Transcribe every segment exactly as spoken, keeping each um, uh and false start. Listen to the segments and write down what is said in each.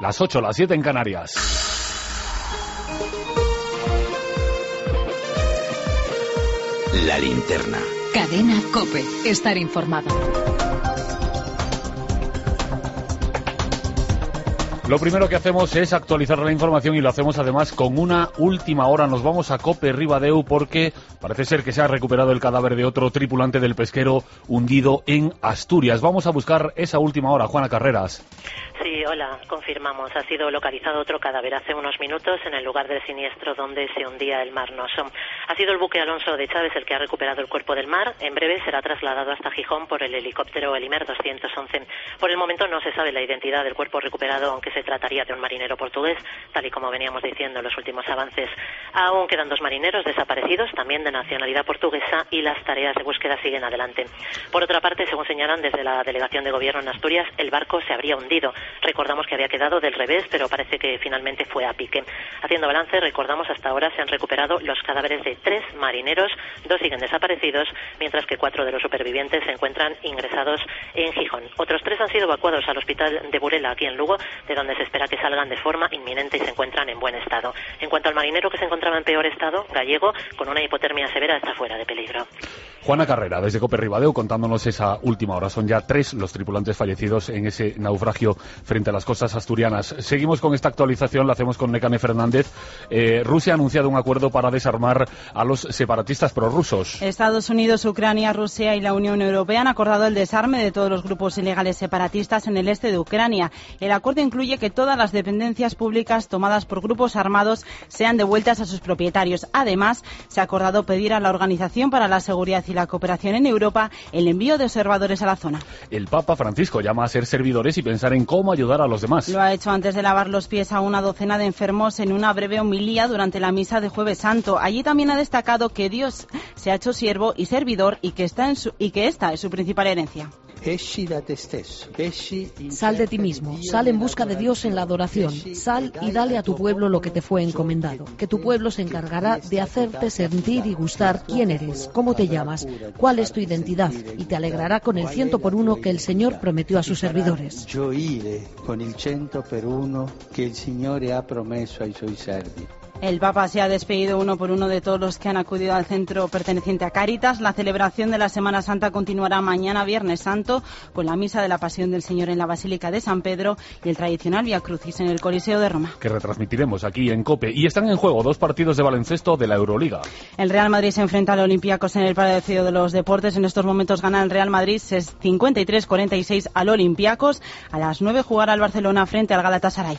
Las ocho, las siete en Canarias. La linterna. Cadena COPE. Estar informado. Lo primero que hacemos es actualizar la información y lo hacemos además con una última hora. Nos vamos a COPE Ribadeu porque parece ser que se ha recuperado el cadáver de otro tripulante del pesquero hundido en Asturias. Vamos a buscar esa última hora. Juana Carreras. Sí, hola, confirmamos. Ha sido localizado otro cadáver hace unos minutos en el lugar del siniestro donde se hundía el Mar Noso. Ha sido el buque Alonso de Chávez el que ha recuperado el cuerpo del mar. En breve será trasladado hasta Gijón por el helicóptero Elimer doscientos once. Por el momento no se sabe la identidad del cuerpo recuperado, aunque se trataría de un marinero portugués, tal y como veníamos diciendo en los últimos avances. Aún quedan dos marineros desaparecidos, también de nacionalidad portuguesa, y las tareas de búsqueda siguen adelante. Por otra parte, según señalan desde la Delegación de Gobierno en Asturias, el barco se habría hundido. Recordamos que había quedado del revés, pero parece que finalmente fue a pique. Haciendo balance, recordamos hasta ahora se han recuperado los cadáveres de tres marineros, dos siguen desaparecidos, mientras que cuatro de los supervivientes se encuentran ingresados en Gijón. Otros tres han sido evacuados al hospital de Burela, aquí en Lugo, de donde se espera que salgan de forma inminente y se encuentran en buen estado. En cuanto al marinero que se encontraba en peor estado, Gallego, con una hipotermia severa, está fuera de peligro. Juana Carrera, desde COPE Ribadeu, contándonos esa última hora. Son ya tres los tripulantes fallecidos en ese naufragio frente a las costas asturianas. Seguimos con esta actualización, la hacemos con Nekane Fernández. Eh, Rusia ha anunciado un acuerdo para desarmar a los separatistas prorrusos. Estados Unidos, Ucrania, Rusia y la Unión Europea han acordado el desarme de todos los grupos ilegales separatistas en el este de Ucrania. El acuerdo incluye que todas las dependencias públicas tomadas por grupos armados sean devueltas a sus propietarios. Además, se ha acordado pedir a la Organización para la Seguridad y la Cooperación en Europa el envío de observadores a la zona. El Papa Francisco llama a ser servidores y pensar en cómo ayudar a los demás. Lo ha hecho antes de lavar los pies a una docena de enfermos en una breve homilía durante la misa de Jueves Santo. Allí también ha destacado que Dios se ha hecho siervo y servidor y que, está en su, y que esta es su principal herencia. Sal de ti mismo, sal en busca de Dios en la adoración, sal y dale a tu pueblo lo que te fue encomendado, que tu pueblo se encargará de hacerte sentir y gustar quién eres, cómo te llamas, cuál es tu identidad, y te alegrará con el ciento por uno que el Señor prometió a sus servidores. Yo iré con el ciento por uno que el Señor ha promesso ai suoi servi. El Papa se ha despedido uno por uno de todos los que han acudido al centro perteneciente a Cáritas. La celebración de la Semana Santa continuará mañana, Viernes Santo, con la Misa de la Pasión del Señor en la Basílica de San Pedro y el tradicional Vía Crucis en el Coliseo de Roma. Que retransmitiremos aquí en COPE. Y están en juego dos partidos de baloncesto de la Euroliga. El Real Madrid se enfrenta al Olympiacos en el Palacio de los Deportes. En estos momentos gana el Real Madrid cincuenta y tres cuarenta y seis al Olympiacos. A las nueve jugará el Barcelona frente al Galatasaray.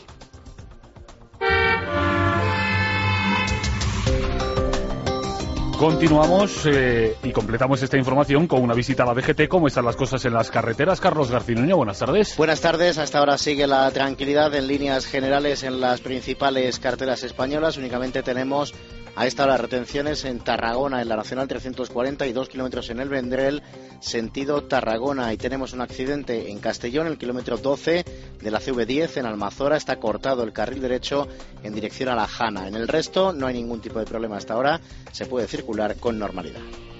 Continuamos eh, y completamos esta información con una visita a la D G T. ¿Cómo están las cosas en las carreteras? Carlos Garcinuño, buenas tardes. Buenas tardes. Hasta ahora sigue la tranquilidad en líneas generales en las principales carreteras españolas. Únicamente tenemos a esta hora retenciones en Tarragona, en la Nacional trescientos cuarenta y dos kilómetros en el Vendrell, sentido Tarragona. Y tenemos un accidente en Castellón, el kilómetro doce de la C V diez, en Almazora. Está cortado el carril derecho en dirección a La Jana. En el resto no hay ningún tipo de problema hasta ahora. Se puede circular con normalidad.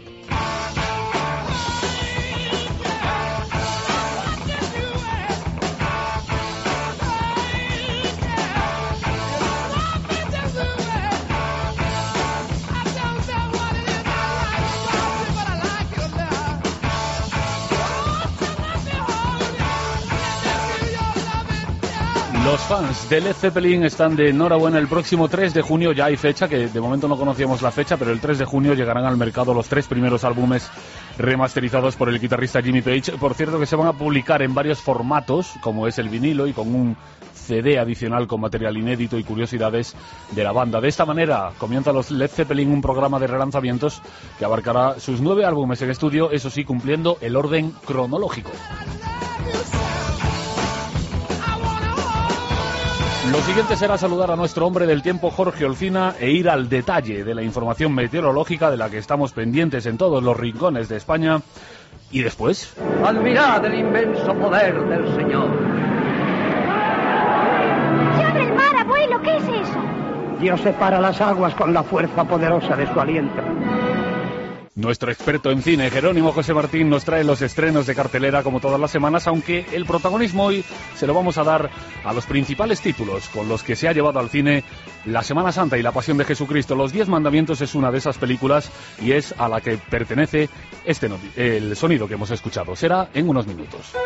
Los fans de Led Zeppelin están de enhorabuena. El próximo tres de junio ya hay fecha, que de momento no conocíamos la fecha, pero el tres de junio llegarán al mercado los tres primeros álbumes remasterizados por el guitarrista Jimmy Page. Por cierto, que se van a publicar en varios formatos, como es el vinilo, y con un C D adicional con material inédito y curiosidades de la banda. De esta manera comienza los Led Zeppelin, un programa de relanzamientos que abarcará sus nueve álbumes en estudio, eso sí, cumpliendo el orden cronológico. Lo siguiente será saludar a nuestro hombre del tiempo, Jorge Olcina, e ir al detalle de la información meteorológica de la que estamos pendientes en todos los rincones de España. Y después... Admirad el inmenso poder del Señor. ¡Se abre el mar, abuelo! ¿Qué es eso? Dios separa las aguas con la fuerza poderosa de su aliento. Nuestro experto en cine, Jerónimo José Martín, nos trae los estrenos de cartelera como todas las semanas, aunque el protagonismo hoy se lo vamos a dar a los principales títulos con los que se ha llevado al cine la Semana Santa y la Pasión de Jesucristo. Los Diez Mandamientos es una de esas películas y es a la que pertenece este no- el sonido que hemos escuchado. Será en unos minutos.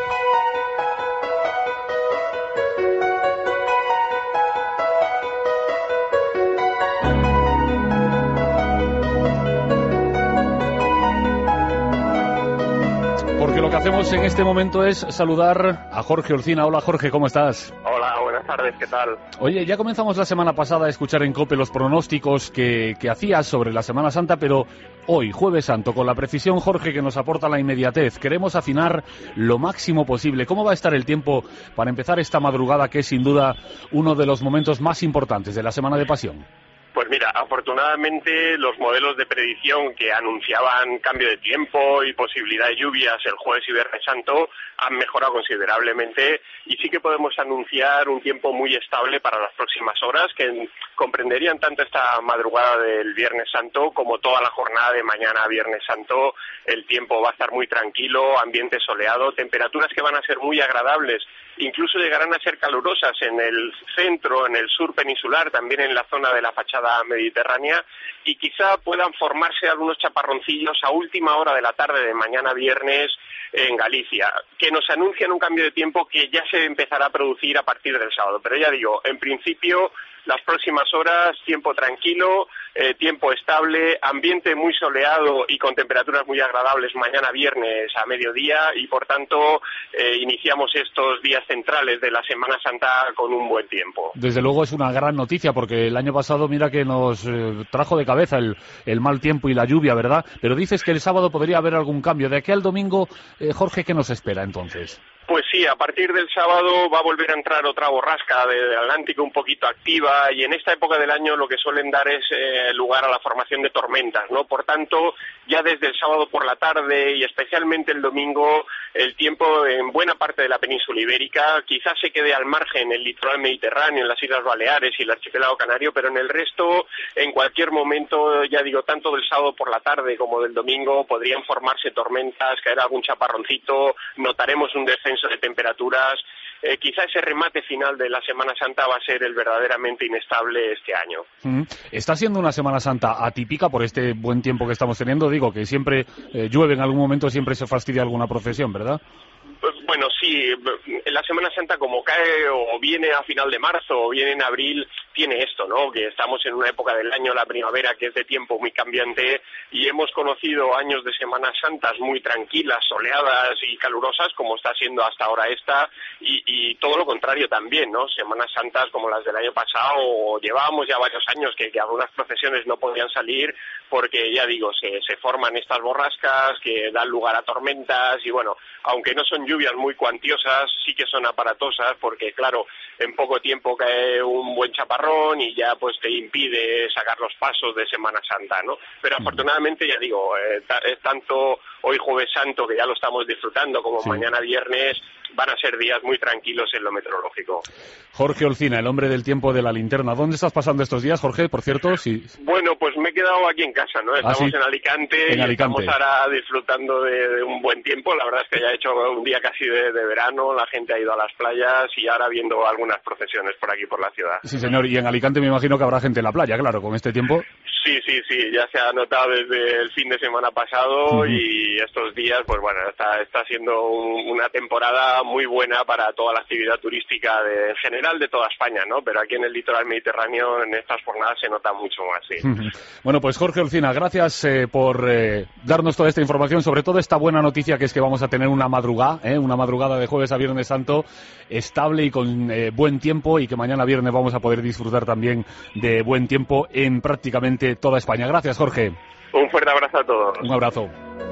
Porque lo que hacemos en este momento es saludar a Jorge Olcina. Hola Jorge, ¿cómo estás? Hola, buenas tardes, ¿qué tal? Oye, ya comenzamos la semana pasada a escuchar en COPE los pronósticos que, que hacías sobre la Semana Santa, pero hoy, Jueves Santo, con la precisión, Jorge, que nos aporta la inmediatez, queremos afinar lo máximo posible. ¿Cómo va a estar el tiempo para empezar esta madrugada, que es sin duda uno de los momentos más importantes de la Semana de Pasión? Pues mira, afortunadamente los modelos de predicción que anunciaban cambio de tiempo y posibilidad de lluvias el jueves y viernes santo han mejorado considerablemente y sí que podemos anunciar un tiempo muy estable para las próximas horas que comprenderían tanto esta madrugada del viernes santo como toda la jornada de mañana viernes santo. El tiempo va a estar muy tranquilo, ambiente soleado, temperaturas que van a ser muy agradables. Incluso llegarán a ser calurosas en el centro, en el sur peninsular, también en la zona de la fachada mediterránea y quizá puedan formarse algunos chaparroncillos a última hora de la tarde de mañana viernes en Galicia, que nos anuncian un cambio de tiempo que ya se empezará a producir a partir del sábado. Pero ya digo, en principio, las próximas horas, tiempo tranquilo, eh, tiempo estable, ambiente muy soleado y con temperaturas muy agradables mañana viernes a mediodía y por tanto eh, iniciamos estos días centrales de la Semana Santa con un buen tiempo. Desde luego es una gran noticia porque el año pasado mira que nos eh, trajo de cabeza el, el mal tiempo y la lluvia, ¿verdad? Pero dices que el sábado podría haber algún cambio. De aquí al domingo, eh, Jorge, ¿qué nos espera entonces? Pues sí, a partir del sábado va a volver a entrar otra borrasca del Atlántico un poquito activa y en esta época del año lo que suelen dar es eh, lugar a la formación de tormentas, ¿no? Por tanto, ya desde el sábado por la tarde y especialmente el domingo, el tiempo en buena parte de la península ibérica quizás se quede al margen el litoral mediterráneo, en las Islas Baleares y el archipiélago canario, pero en el resto, en cualquier momento, ya digo, tanto del sábado por la tarde como del domingo, podrían formarse tormentas, caer algún chaparroncito, notaremos un descenso de temperaturas. Eh, quizá ese remate final de la Semana Santa va a ser el verdaderamente inestable este año. Mm. Está siendo una Semana Santa atípica por este buen tiempo que estamos teniendo. Digo que siempre eh, llueve en algún momento, siempre se fastidia alguna procesión, ¿verdad? Bueno, sí, la Semana Santa como cae o viene a final de marzo o viene en abril, tiene esto, ¿no? Que estamos en una época del año, la primavera, que es de tiempo muy cambiante y hemos conocido años de Semanas Santas muy tranquilas, soleadas y calurosas, como está siendo hasta ahora esta, y, y todo lo contrario también, ¿no? Semanas Santas como las del año pasado, o llevábamos ya varios años que, que algunas procesiones no podían salir porque, ya digo, se, se forman estas borrascas que dan lugar a tormentas y, bueno, aunque no son lluvias muy cuantiosas, sí que son aparatosas porque, claro, en poco tiempo cae un buen chaparrón y ya pues te impide sacar los pasos de Semana Santa, ¿no? Pero afortunadamente, ya digo, eh, es tanto hoy Jueves Santo, que ya lo estamos disfrutando, como sí. Mañana viernes, van a ser días muy tranquilos en lo meteorológico. Jorge Olcina, el hombre del tiempo de la linterna. ¿Dónde estás pasando estos días, Jorge, por cierto? Sí. Bueno, pues me he quedado aquí en casa, ¿no? Estamos ¿Ah, sí? en Alicante en y Alicante. estamos ahora disfrutando de, de un buen tiempo. La verdad es que ya he hecho un día casi de, de verano, la gente ha ido a las playas y ahora viendo algunas procesiones por aquí, por la ciudad. Sí, señor. Y en Alicante me imagino que habrá gente en la playa, claro, con este tiempo. Sí, sí, sí, ya se ha notado desde el fin de semana pasado uh-huh. y estos días, pues bueno, está, está siendo un, una temporada muy buena para toda la actividad turística de, en general de toda España, ¿no? Pero aquí en el litoral mediterráneo en estas jornadas se nota mucho más, sí. Uh-huh. Bueno, pues Jorge Olcina, gracias eh, por eh, darnos toda esta información, sobre todo esta buena noticia que es que vamos a tener una madrugada, ¿eh? una madrugada de jueves a viernes santo estable y con eh, buen tiempo y que mañana viernes vamos a poder disfrutar también de buen tiempo en prácticamente toda España. Gracias, Jorge. Un fuerte abrazo a todos. Un abrazo.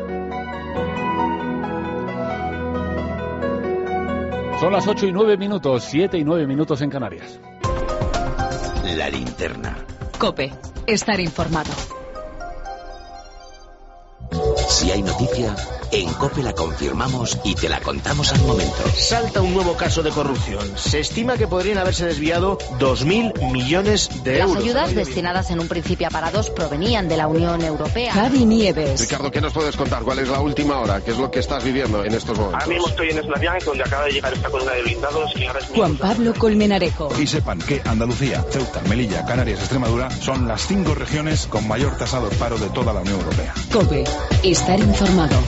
Son las ocho y nueve minutos, siete y nueve minutos en Canarias. La linterna. COPE. Estar informado. Si hay noticia, En COPE la confirmamos y te la contamos al momento. Salta un nuevo caso de corrupción. Se estima que podrían haberse desviado dos mil millones de euros. Las ayudas destinadas en un principio a parados provenían de la Unión Europea. Javi Nieves. Ricardo, ¿qué nos puedes contar? ¿Cuál es la última hora? ¿Qué es lo que estás viviendo en estos momentos? Ahora mismo estoy en Esnavián, donde acaba de llegar esta columna de blindados. Y ahora es Juan Pablo Colmenarejo. Y sepan que Andalucía, Ceuta, Melilla, Canarias y Extremadura son las cinco regiones con mayor tasa de paro de toda la Unión Europea. COPE. Estar informado.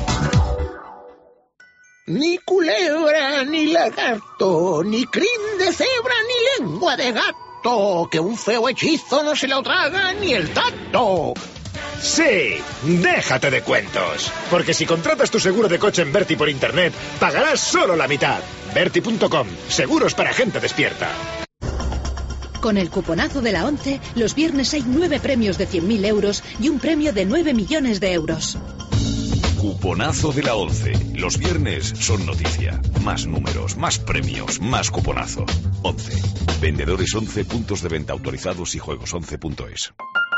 Ni culebra, ni lagarto, ni crin de cebra, ni lengua de gato, que un feo hechizo no se lo traga ni el tacto. Sí, déjate de cuentos, porque si contratas tu seguro de coche en Berti por internet, pagarás solo la mitad. Berti punto com, seguros para gente despierta. Con el cuponazo de la ONCE, los viernes hay nueve premios de cien mil euros y un premio de nueve millones de euros. Cuponazo de la ONCE. Los viernes son noticia. Más números, más premios, más cuponazo. ONCE. Vendedores ONCE, puntos de venta autorizados y juegos once punto es.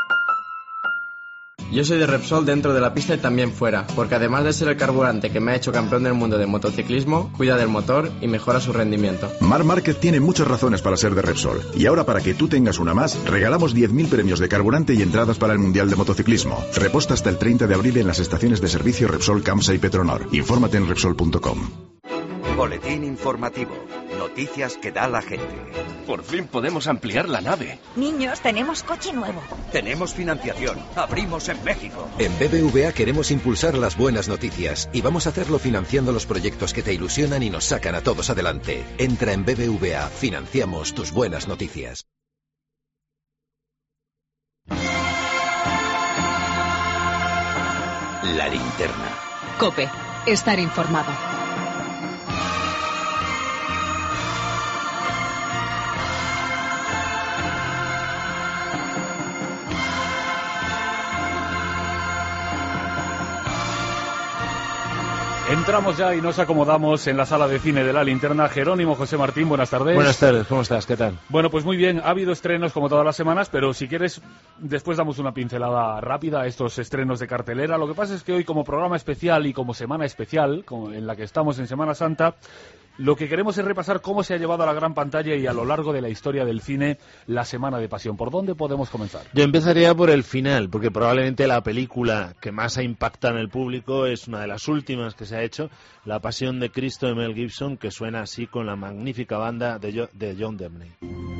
Yo soy de Repsol dentro de la pista y también fuera, porque además de ser el carburante que me ha hecho campeón del mundo de motociclismo, cuida del motor y mejora su rendimiento. Mar Márquez tiene muchas razones para ser de Repsol. Y ahora, para que tú tengas una más, regalamos diez mil premios de carburante y entradas para el Mundial de Motociclismo. Reposta hasta el treinta de abril en las estaciones de servicio Repsol, Camsa y Petronor. Infórmate en Repsol punto com. Boletín informativo. Noticias que da la gente. Por fin podemos ampliar la nave. Niños, tenemos coche nuevo. Tenemos financiación. Abrimos en México. En B B V A queremos impulsar las buenas noticias y vamos a hacerlo financiando los proyectos que te ilusionan y nos sacan a todos adelante. Entra en B B V A. Financiamos tus buenas noticias. La linterna. COPE. Estar informado. Entramos ya y nos acomodamos en la sala de cine de La Linterna. Jerónimo José Martín, buenas tardes. Buenas tardes, ¿cómo estás? ¿Qué tal? Bueno, pues muy bien, ha habido estrenos como todas las semanas, pero si quieres, después damos una pincelada rápida a estos estrenos de cartelera. Lo que pasa es que hoy, como programa especial y como semana especial, como en la que estamos en Semana Santa, lo que queremos es repasar cómo se ha llevado a la gran pantalla y a lo largo de la historia del cine la Semana de Pasión. ¿Por dónde podemos comenzar? Yo empezaría por el final, porque probablemente la película que más ha impactado en el público es una de las últimas que se ha hecho, La Pasión de Cristo de Mel Gibson, que suena así con la magnífica banda de, jo- de John Debney.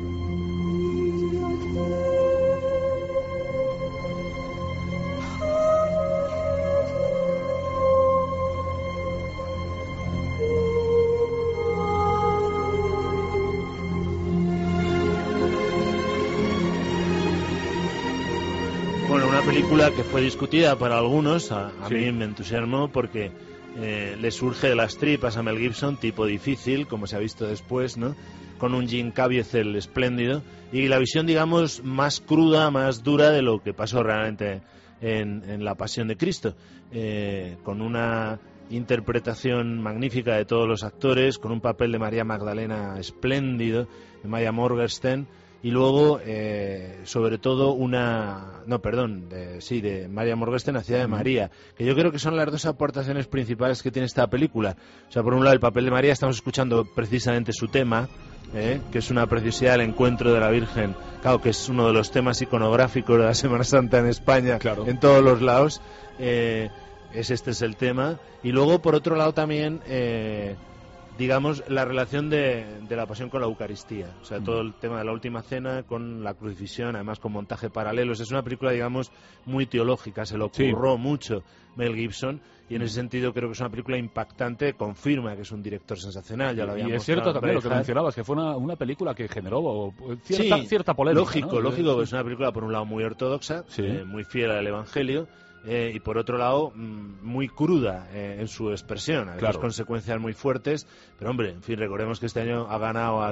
Bueno, una película que fue discutida para algunos, a, a sí. mí me entusiasmó porque eh, le surge de las tripas a Mel Gibson, tipo difícil, como se ha visto después, ¿no? Con un Jim Caviezel espléndido y la visión, digamos, más cruda, más dura de lo que pasó realmente en, en La Pasión de Cristo, eh, con una interpretación magnífica de todos los actores, con un papel de María Magdalena espléndido, de Maya Morgenstern. Y luego, eh, sobre todo, una... No, perdón, de, sí, de María Morgenstern hacía de María, que yo creo que son las dos aportaciones principales que tiene esta película. O sea, por un lado, el papel de María, estamos escuchando precisamente su tema, eh, que es una preciosidad, el encuentro de la Virgen, claro, que es uno de los temas iconográficos de la Semana Santa en España, claro, en todos los lados. Eh, es este es el tema. Y luego, por otro lado, también... Eh, digamos, la relación de, de la pasión con la Eucaristía. O sea, todo el tema de la última cena con la crucifixión, además con montaje paralelos. Es una película, digamos, muy teológica. Se lo ocurrió sí. mucho Mel Gibson y en ese sentido creo que es una película impactante. Confirma que es un director sensacional. Ya lo habíamos. Y es cierto también lo que mencionabas, que fue una, una película que generó cierta, sí, cierta polémica. Lógico, ¿no? lógico. Sí. Es una película, por un lado, muy ortodoxa, sí. eh, muy fiel al Evangelio. Eh, y por otro lado, mmm, muy cruda eh, en su expresión, hay claro. consecuencias muy fuertes, pero hombre, en fin, recordemos que este año ha ganado al,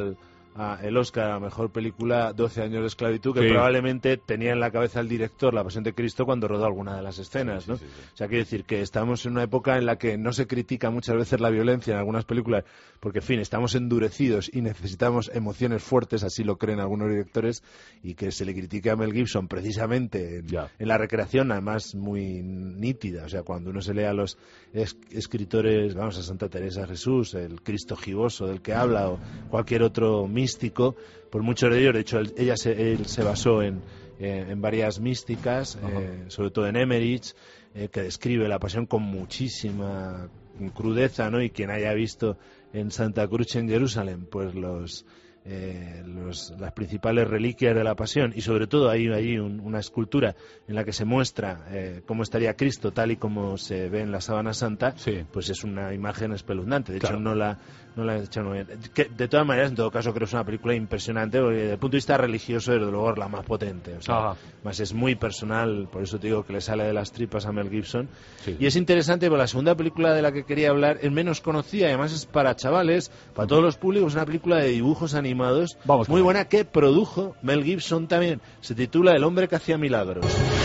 a el Oscar a la mejor película doce años de esclavitud, que sí. probablemente tenía en la cabeza el director La Pasión de Cristo cuando rodó alguna de las escenas, ¿no? Sí, sí, sí. O sea, quiere decir que estamos en una época en la que no se critica muchas veces la violencia en algunas películas, porque, en fin, estamos endurecidos y necesitamos emociones fuertes, así lo creen algunos directores, y que se le critique a Mel Gibson precisamente en, en la recreación, además muy nítida. O sea, cuando uno se lee a los es escritores, vamos, a Santa Teresa de Jesús, el Cristo giboso del que habla, o cualquier otro místico, por muchos de ellos, de hecho, él, ella se, él se basó en, eh, en varias místicas, eh, sobre todo en Emmerich, eh, que describe la pasión con muchísima crudeza, ¿no? Y quien haya visto en Santa Cruz en Jerusalén, pues los... Eh, los, las principales reliquias de la pasión, y sobre todo hay ahí un, una escultura en la que se muestra eh, cómo estaría Cristo tal y como se ve en la sábana santa, sí. Pues es una imagen espeluznante. De claro. hecho no la no la he hecho muy bien. Que, de todas maneras, en todo caso, creo que es una película impresionante, porque desde el punto de vista religioso, desde luego, es la más potente. O sea, más es muy personal, por eso te digo que le sale de las tripas a Mel Gibson. Sí. Y es interesante, porque la segunda película de la que quería hablar es menos conocida, y además es para chavales, para uh-huh. todos los públicos, es una película de dibujos animados, Vamos muy buena, que produjo Mel Gibson también. Se titula El hombre que hacía milagros.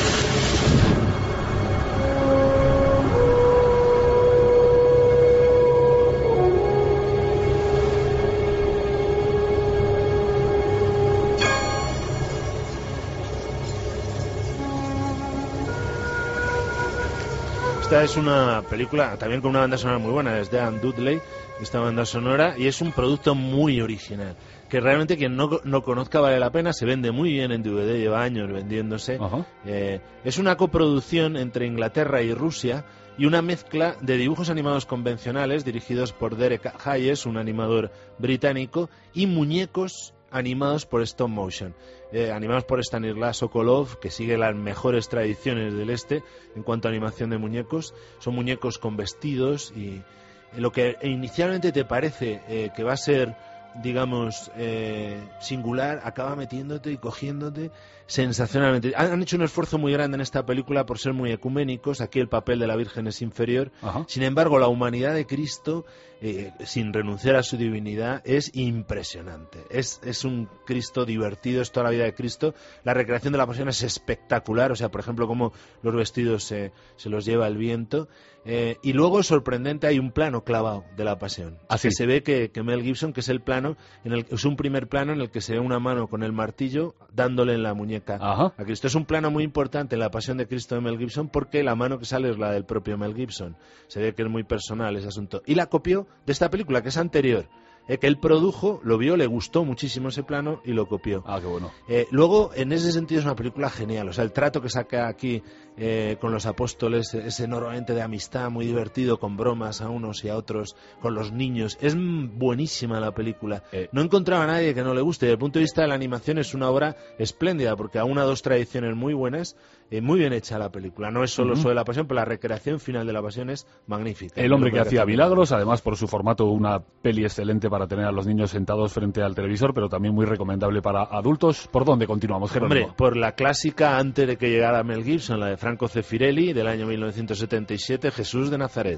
Esta es una película también con una banda sonora muy buena, es de Dan Dudley, esta banda sonora, y es un producto muy original, que realmente quien no, no conozca vale la pena. Se vende muy bien en D V D, lleva años vendiéndose. Eh, es una coproducción entre Inglaterra y Rusia, y una mezcla de dibujos animados convencionales dirigidos por Derek Hayes, un animador británico, y muñecos animados por stop motion, eh, animados por Stanislav Sokolov, que sigue las mejores tradiciones del este en cuanto a animación de muñecos. Son muñecos con vestidos, y lo que inicialmente te parece eh, que va a ser, digamos, eh, singular, acaba metiéndote y cogiéndote sensacionalmente. Han, han hecho un esfuerzo muy grande en esta película por ser muy ecuménicos. Aquí el papel de la Virgen es inferior. Ajá. Sin embargo, la humanidad de Cristo, eh, sin renunciar a su divinidad, es impresionante. Es, es un Cristo divertido, es toda la vida de Cristo. La recreación de la pasión es espectacular. O sea, por ejemplo, cómo los vestidos se, se los lleva el viento. Eh, y luego, sorprendente, hay un plano clavado de la pasión. Así que se ve que, que Mel Gibson, que es el plano, en el, es un primer plano en el que se ve una mano con el martillo dándole en la muñeca Ajá. a Cristo. Es un plano muy importante en la pasión de Cristo de Mel Gibson, porque la mano que sale es la del propio Mel Gibson. Se ve que es muy personal ese asunto. Y la copió de esta película, que es anterior. Eh, que él produjo, lo vio, le gustó muchísimo ese plano y lo copió. Ah, qué bueno. Eh, luego, en ese sentido, es una película genial. O sea, el trato que saca aquí eh, con los apóstoles es enormemente de amistad, muy divertido, con bromas a unos y a otros, con los niños. Es buenísima la película. Eh. No he encontrado a nadie que no le guste. Desde el punto de vista de la animación es una obra espléndida, porque a una o dos tradiciones muy buenas, eh, muy bien hecha la película. No es solo uh-huh. sobre la pasión, pero la recreación final de la pasión es magnífica. El hombre que hacía milagros, además por su formato, una peli excelente para tener a los niños sentados frente al televisor, pero también muy recomendable para adultos. ¿Por dónde continuamos, Jerónimo? Hombre, por la clásica, antes de que llegara Mel Gibson, la de Franco Zeffirelli, del año mil novecientos setenta y siete, Jesús de Nazaret.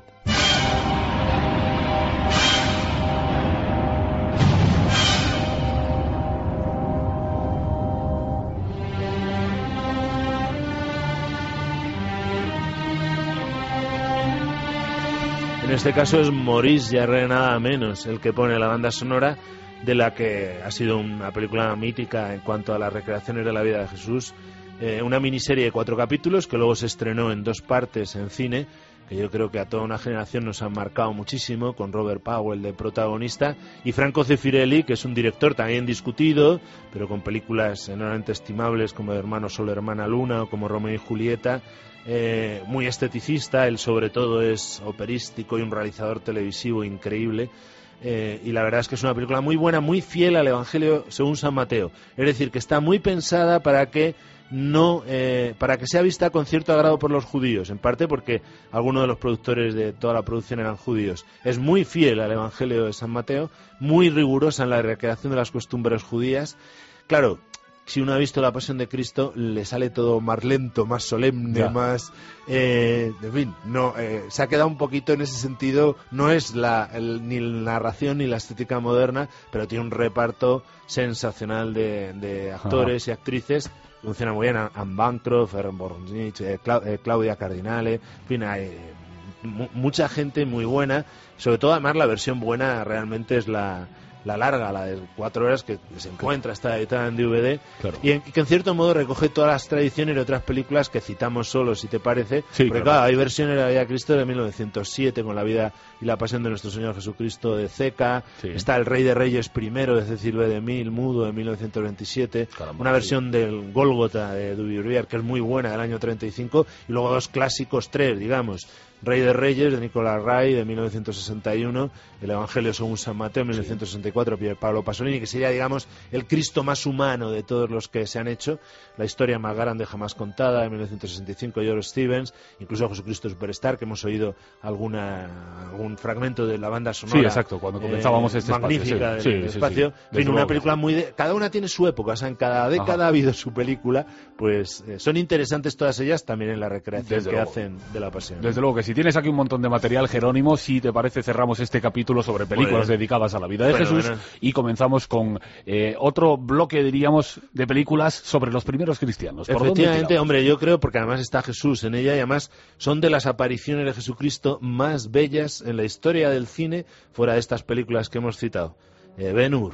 En este caso es Maurice Jarre, nada menos, el que pone la banda sonora de la que ha sido una película mítica en cuanto a las recreaciones de la vida de Jesús. Eh, una miniserie de cuatro capítulos que luego se estrenó en dos partes en cine, que yo creo que a toda una generación nos han marcado muchísimo, con Robert Powell de protagonista, y Franco Zeffirelli, que es un director también discutido, pero con películas enormemente estimables como Hermano Sol, Hermana Luna, o como Romeo y Julieta. Eh, muy esteticista, él sobre todo es operístico y un realizador televisivo increíble. Eh, y la verdad es que es una película muy buena, muy fiel al Evangelio según San Mateo. Es decir, que está muy pensada para que no eh, para que sea vista con cierto agrado por los judíos, en parte porque algunos de los productores de toda la producción eran judíos. Es muy fiel al Evangelio de San Mateo, muy rigurosa en la recreación de las costumbres judías. Claro, si uno ha visto La Pasión de Cristo, le sale todo más lento, más solemne, ya. más... Eh, en fin, no, eh, se ha quedado un poquito en ese sentido, no es la, el, ni la narración ni la estética moderna, pero tiene un reparto sensacional de, de actores Ajá. y actrices. Funciona muy bien, Anne Bancroft, Aaron Borgnich, eh, Cla eh, Claudia Cardinale, en fin, hay eh, mucha gente muy buena, sobre todo además la versión buena realmente es la... la larga, la de cuatro horas, que se encuentra, está editada en D V D, claro. y, en, y que en cierto modo recoge todas las tradiciones de otras películas que citamos solo, si te parece, sí, porque claro. claro, hay versiones de la vida de Cristo de mil novecientos siete, con la vida y la pasión de nuestro Señor Jesucristo de Ceca, sí. está El Rey de Reyes primero de Cecil B. DeMille, mudo, de mil novecientos veintisiete, Caramba, una versión sí. del Gólgota de Duvivier, que es muy buena, del año treinta y cinco, y luego dos clásicos, tres, digamos, Rey de Reyes, de Nicolás Ray, de mil novecientos sesenta y uno, El Evangelio según San Mateo, de mil novecientos sesenta y cuatro, Pier Paolo Pasolini, que sería, digamos, el Cristo más humano de todos los que se han hecho, La historia más grande jamás contada, de mil novecientos sesenta y cinco, George Stevens, incluso Jesucristo Superstar, que hemos oído alguna algún fragmento de la banda sonora. Sí, exacto, cuando comenzábamos eh, este magnífica espacio. Sí, del, sí, del sí, espacio. Sí, sí. En fin, una película muy... De, cada una tiene su época, o sea, en cada década Ajá. ha habido su película, pues eh, son interesantes todas ellas, también en la recreación Desde que luego. hacen de la pasión. Desde luego que si tienes aquí un montón de material, Jerónimo, si te parece cerramos este capítulo sobre películas bueno, dedicadas a la vida de bueno, Jesús bueno. y comenzamos con eh, otro bloque, diríamos, de películas sobre los primeros cristianos. ¿Por Efectivamente, hombre, yo creo, porque además está Jesús en ella y además son de las apariciones de Jesucristo más bellas en la historia del cine, fuera de estas películas que hemos citado. Eh, Ben-Hur.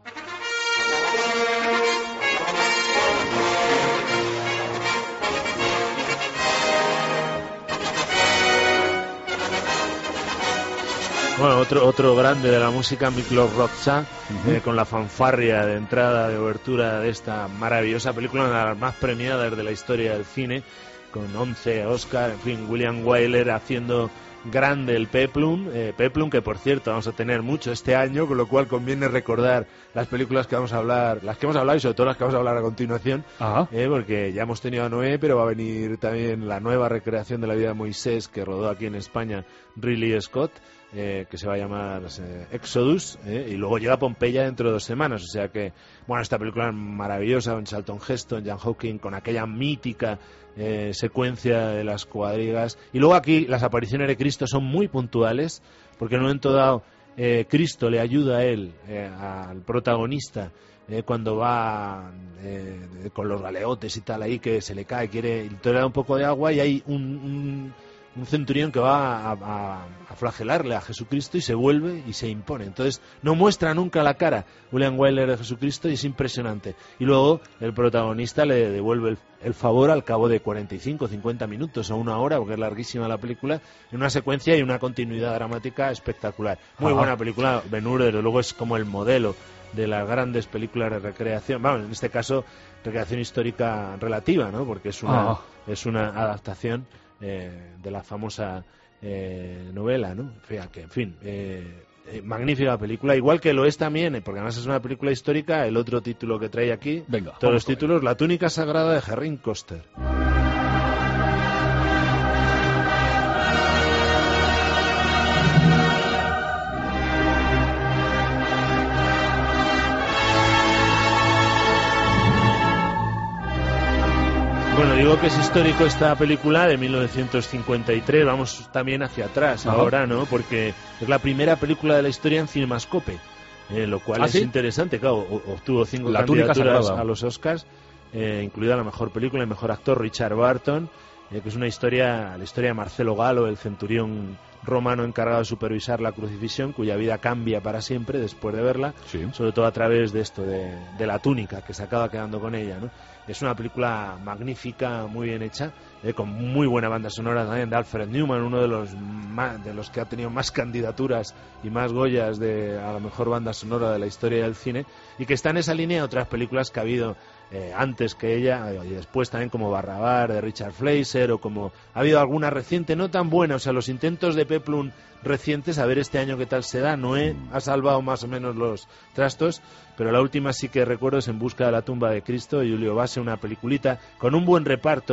Bueno, otro otro grande de la música, Miklos Rozsa, uh-huh. eh, con la fanfarria de entrada, de obertura de esta maravillosa película, una de las más premiadas de la historia del cine, con once Oscar, en fin, William Wyler haciendo grande el Peplum, eh, Peplum que por cierto vamos a tener mucho este año, con lo cual conviene recordar las películas que vamos a hablar, las que hemos hablado y sobre todo las que vamos a hablar a continuación, eh, porque ya hemos tenido a Noé, pero va a venir también la nueva recreación de la vida de Moisés que rodó aquí en España Ridley Scott. Eh, que se va a llamar eh, Exodus, eh, y luego llega Pompeya dentro de dos semanas, o sea que, bueno, esta película es maravillosa, con Charlton Heston, Jan Hawking, con aquella mítica eh, secuencia de las cuadrigas, y luego aquí las apariciones de Cristo son muy puntuales, porque en un momento dado eh, Cristo le ayuda a él, eh, al protagonista, eh, cuando va eh, con los galeotes y tal, ahí que se le cae, quiere, le da un poco de agua y hay un... un un centurión que va a, a, a flagelarle a Jesucristo y se vuelve y se impone. Entonces no muestra nunca la cara William Wyler de Jesucristo y es impresionante. Y luego el protagonista le devuelve el, el favor al cabo de cuarenta y cinco, cincuenta minutos o una hora, porque es larguísima la película, en una secuencia y una continuidad dramática espectacular. Muy Ajá. buena película. Ben-Hur, desde luego, es como el modelo de las grandes películas de recreación, vamos, en este caso recreación histórica relativa, ¿no? Porque es una, es una adaptación Eh, de la famosa eh, novela, ¿no? Que, en fin, eh, eh, magnífica película, igual que lo es también, eh, porque además es una película histórica, el otro título que trae aquí, Venga, todos los títulos, La túnica sagrada de Herring Koster. Bueno, digo que es histórico esta película de mil novecientos cincuenta y tres, vamos también hacia atrás Ajá. ahora, ¿no? Porque es la primera película de la historia en Cinemascope, eh, lo cual ¿Ah, es sí? interesante, claro, obtuvo cinco la candidaturas a los Oscars, eh, incluida la mejor película y mejor actor Richard Burton, eh, que es una historia, la historia de Marcelo Galo, el centurión romano encargado de supervisar la crucifixión, cuya vida cambia para siempre después de verla, sí. sobre todo a través de esto, de, de la túnica, que se acaba quedando con ella, ¿no? Es una película magnífica, muy bien hecha, eh, con muy buena banda sonora también de Alfred Newman, uno de los más, de los que ha tenido más candidaturas y más Goyas de a la mejor banda sonora de la historia del cine, y que está en esa línea de otras películas que ha habido eh, antes que ella, y después también como Barrabar de Richard Fleischer, o como ha habido alguna reciente no tan buena, o sea, los intentos de Peplum recientes, a ver este año qué tal se da. Noé ha salvado más o menos los trastos, pero la última sí que recuerdo es En busca de la tumba de Cristo, Julio Base, una peliculita con un buen reparto,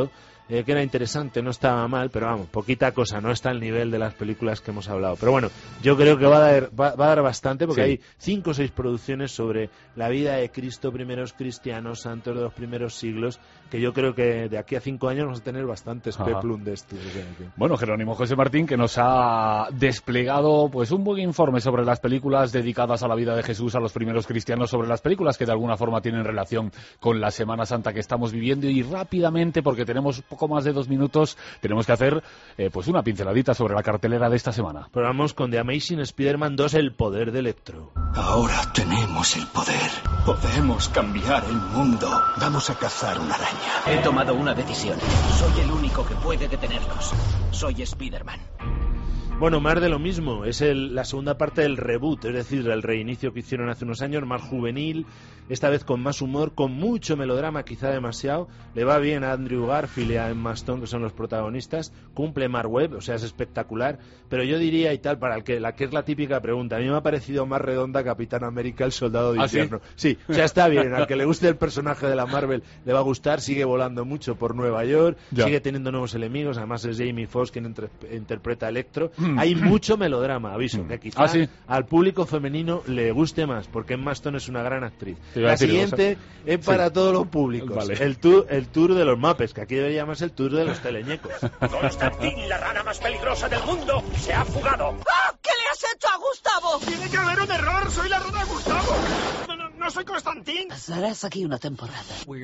eh, que era interesante, no estaba mal, pero vamos, poquita cosa, no está al nivel de las películas que hemos hablado. Pero bueno, yo creo que va a dar, va, va a dar bastante, porque sí. Hay cinco o seis producciones sobre la vida de Cristo, primeros cristianos, santos de los primeros siglos, que yo creo que de aquí a cinco años vamos a tener bastantes peplum de estos. O sea, que... Bueno, Jerónimo José Martín, que nos ha desplegado pues un buen informe sobre las películas dedicadas a la vida de Jesús, a los primeros cristianos, sobre las películas que de alguna forma tienen relación con la Semana Santa que estamos viviendo. Y rápidamente, porque tenemos poco más de dos minutos, tenemos que hacer eh, pues una pinceladita sobre la cartelera de esta semana. Pero vamos con The Amazing Spider-Man dos, el poder de Electro. Ahora tenemos el poder. Podemos cambiar el mundo. Vamos a cazar una araña. He tomado una decisión. Soy el único que puede detenerlos. Soy Spider-Man. Bueno, más de lo mismo, es el, la segunda parte del reboot, es decir, el reinicio que hicieron hace unos años, más juvenil, esta vez con más humor, con mucho melodrama, quizá demasiado. Le va bien a Andrew Garfield y a Emma Stone, que son los protagonistas. Cumple Mark Webb, o sea, es espectacular. Pero yo diría, y tal, para el que la que es la típica pregunta, a mí me ha parecido más redonda Capitán América, el soldado de invierno. ¿Ah, sí? Sí, o sea, está bien. Al que le guste el personaje de la Marvel le va a gustar. Sigue volando mucho por Nueva York, ya. Sigue teniendo nuevos enemigos. Además es Jamie Foxx quien entre, interpreta a Electro. Mm. Hay mucho melodrama, aviso, que quizá ¿Ah, sí? al público femenino le guste más, porque Emma Stone es una gran actriz. La siguiente es para sí. todos los públicos. Vale. El tour el tour de los Muppets, que aquí debería llamarse el tour de los teleñecos. Constantín, la rana más peligrosa del mundo, se ha fugado. ¡Ah! ¿Qué le has hecho a Gustavo? Tiene que haber un error, soy la rana Gustavo. No, no, no soy Constantín. Pasarás aquí una temporada.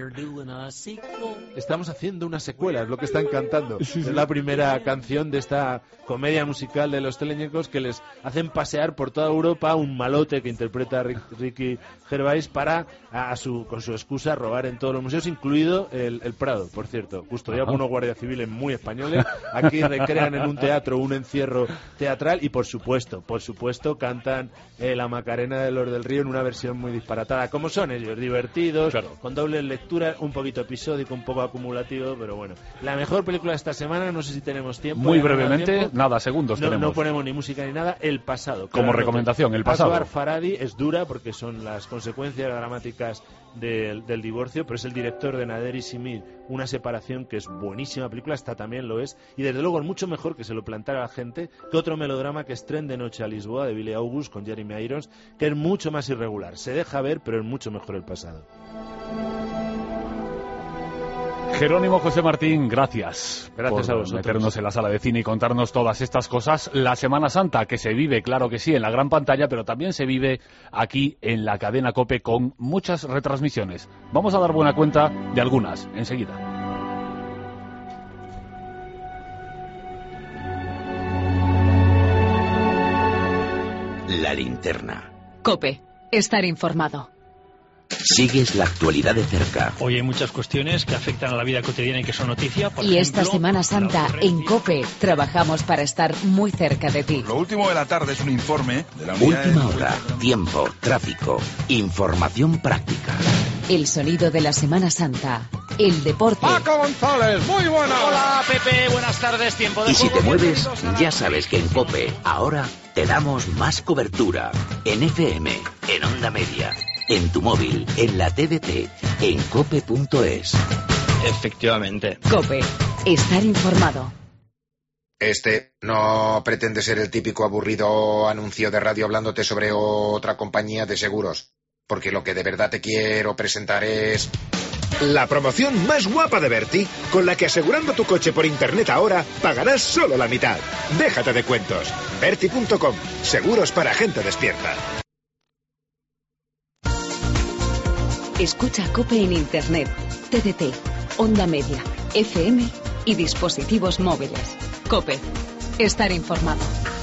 Estamos haciendo una secuela, es lo que están cantando. Sí, sí. Es la primera canción de esta comedia musical de los teleñecos que les hacen pasear por toda Europa un malote que interpreta Rick, Ricky Gervais para, a su, con su excusa, robar en todos los museos, incluido el, el Prado, por cierto. Custodiado por unos guardias civiles muy españoles. Aquí recrean en un teatro un encierro teatral y, por supuesto, por supuesto, cantan eh, la Macarena de los del Río en una versión muy disparatada. Como son ellos, divertidos, claro. Con doble lectura, un poquito episódico, un poco acumulativo, pero bueno. La mejor película de esta semana, no sé si tenemos tiempo. Muy brevemente, tiempo. nada, segundos no, tenemos. No ponemos ni música ni nada, El pasado. Como recomendación, El pasado. Asghar Farhadi es dura porque son las consecuencias dramáticas del, del divorcio, pero es el director de Nader y Simir, una separación que es buenísima película, esta también lo es, y desde luego es mucho mejor que se lo plantara a la gente que otro melodrama que es Tren de noche a Lisboa, de Billy August con Jeremy Irons, que es mucho más irregular, se deja ver, pero es mucho mejor El pasado. Jerónimo José Martín, gracias, gracias por a vosotros. meternos en la sala de cine y contarnos todas estas cosas. La Semana Santa, que se vive, claro que sí, en la gran pantalla, pero también se vive aquí en la cadena COPE con muchas retransmisiones. Vamos a dar buena cuenta de algunas, enseguida. La linterna. COPE, estar informado. Sigues la actualidad de cerca. Hoy hay muchas cuestiones que afectan a la vida cotidiana y que son noticia. Por y ejemplo, esta Semana Santa en COPE trabajamos para estar muy cerca de ti. Lo último de la tarde es un informe de la Última hora, tiempo, tráfico, información práctica. El sonido de la Semana Santa, el deporte. Paco González, muy buena. Hola Pepe, buenas tardes, tiempo de Y si juego, te mueves, ya sabes que en COPE ahora te damos más cobertura. En F M, en onda media, en tu móvil, en la T D T, en cope punto es. Efectivamente. COPE, estar informado. Este no pretende ser el típico aburrido anuncio de radio hablándote sobre otra compañía de seguros, porque lo que de verdad te quiero presentar es... La promoción más guapa de Berti, con la que asegurando tu coche por internet ahora pagarás solo la mitad. Déjate de cuentos. Berti punto com, seguros para gente despierta. Escucha COPE en Internet, T D T, onda media, F M y dispositivos móviles. COPE, estar informado.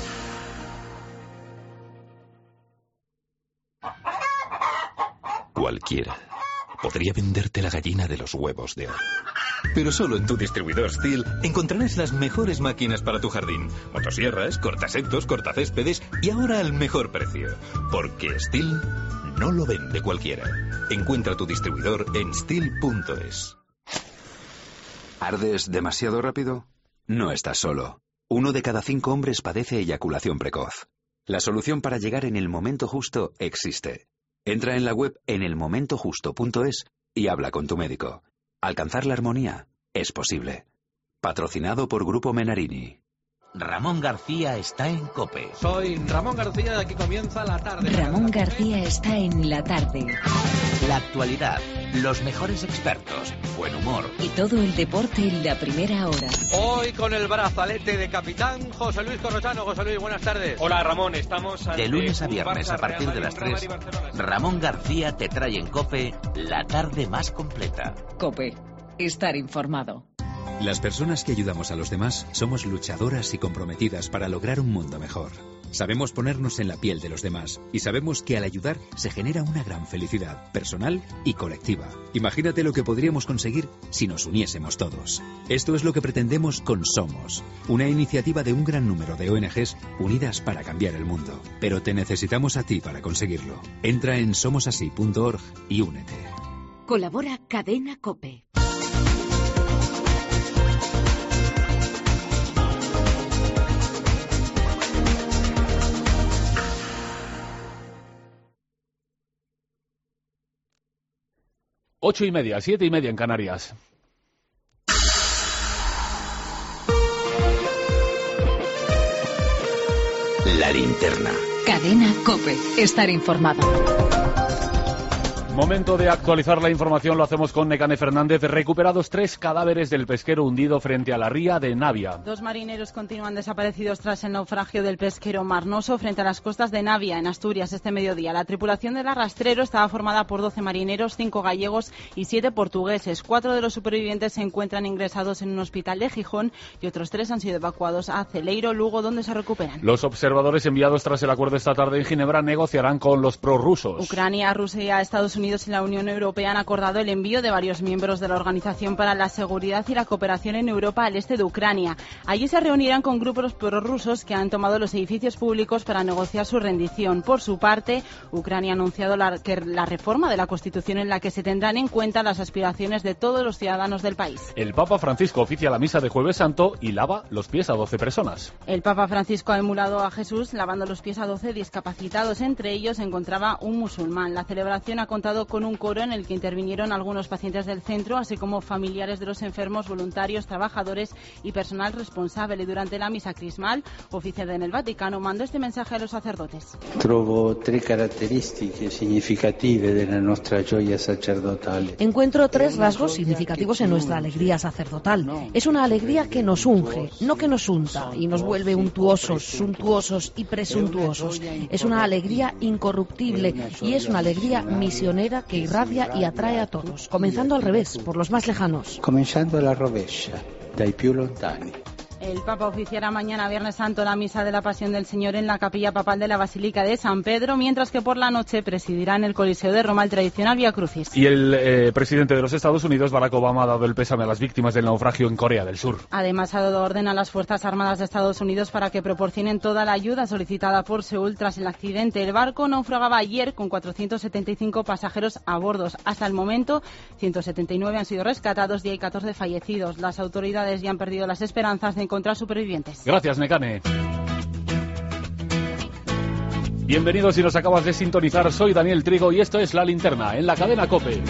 Cualquiera podría venderte la gallina de los huevos de oro. Pero solo en tu distribuidor STIHL encontrarás las mejores máquinas para tu jardín. Motosierras, cortasectos, cortacéspedes y ahora al mejor precio. Porque STIHL no lo vende cualquiera. Encuentra tu distribuidor en stihl punto es. ¿Ardes demasiado rápido? No estás solo. Uno de cada cinco hombres padece eyaculación precoz. La solución para llegar en el momento justo existe. Entra en la web en el momento justo punto es y habla con tu médico. Alcanzar la armonía es posible. patrocinado por Grupo Menarini. Ramón García está en COPE. Soy Ramón García y aquí comienza la tarde. Ramón García está en la tarde. La actualidad, los mejores expertos, buen humor. Y todo el deporte en la primera hora. Hoy con el brazalete de capitán José Luis Corrochano. José Luis, buenas tardes. Hola Ramón, estamos ante de lunes a viernes a partir de las tres. Ramón García te trae en COPE la tarde más completa. COPE, estar informado. Las personas que ayudamos a los demás somos luchadoras y comprometidas para lograr un mundo mejor. Sabemos ponernos en la piel de los demás y sabemos que al ayudar se genera una gran felicidad personal y colectiva. Imagínate lo que podríamos conseguir si nos uniésemos todos. Esto es lo que pretendemos con Somos, una iniciativa de un gran número de O N Ges unidas para cambiar el mundo. Pero te necesitamos a ti para conseguirlo. Entra en somos así punto org y únete. Colabora Cadena COPE. Ocho y media, siete y media en Canarias. La linterna. Cadena COPE. Estar informado. Momento de actualizar la información, lo hacemos con Nekane Fernández. Recuperados tres cadáveres del pesquero hundido frente a la ría de Navia. Dos marineros continúan desaparecidos tras el naufragio del pesquero Marnoso frente a las costas de Navia, en Asturias, este mediodía. La tripulación del arrastrero estaba formada por doce marineros, cinco gallegos y siete portugueses. Cuatro de los supervivientes se encuentran ingresados en un hospital de Gijón y otros tres han sido evacuados a Celeiro, Lugo, donde se recuperan. Los observadores enviados tras el acuerdo esta tarde en Ginebra negociarán con los prorrusos. Ucrania, Rusia, Estados Unidos y la Unión Europea han acordado el envío de varios miembros de la Organización para la Seguridad y la Cooperación en Europa al este de Ucrania. Allí se reunirán con grupos prorrusos que han tomado los edificios públicos para negociar su rendición. Por su parte, Ucrania ha anunciado la, que la reforma de la Constitución en la que se tendrán en cuenta las aspiraciones de todos los ciudadanos del país. El Papa Francisco oficia la misa de Jueves Santo y lava los pies a doce personas. El Papa Francisco ha emulado a Jesús lavando los pies a doce discapacitados. Entre ellos se encontraba un musulmán. La celebración ha contado con un coro en el que intervinieron algunos pacientes del centro, así como familiares de los enfermos, voluntarios, trabajadores y personal responsable. Y durante la misa crismal, oficiada en el Vaticano, mandó este mensaje a los sacerdotes. Trovo tres características significative de nuestra gioia sacerdotale. Encuentro tres rasgos significativos en nuestra alegría sacerdotal. Es una alegría que nos unge, no que nos unta y nos vuelve untuosos, suntuosos y presuntuosos. Es una alegría incorruptible y es una alegría misionera que irradia y atrae a todos, comenzando al revés, por los más lejanos. Comenzando alla rovescia, dai più lontani. El Papa oficiará mañana, Viernes Santo, la Misa de la Pasión del Señor en la capilla papal de la Basílica de San Pedro, mientras que por la noche presidirá en el Coliseo de Roma el tradicional Vía Crucis. Y el eh, presidente de los Estados Unidos, Barack Obama, ha dado el pésame a las víctimas del naufragio en Corea del Sur. Además, ha dado orden a las Fuerzas Armadas de Estados Unidos para que proporcionen toda la ayuda solicitada por Seúl tras el accidente. El barco naufragaba ayer con cuatrocientos setenta y cinco pasajeros a bordo. Hasta el momento, ciento setenta y nueve han sido rescatados y hay catorce fallecidos. Las autoridades ya han perdido las esperanzas de encontrar supervivientes. Gracias, Nekane. Bienvenidos si nos acabas de sintonizar. Soy Daniel Trigo y esto es La Linterna en la cadena COPE.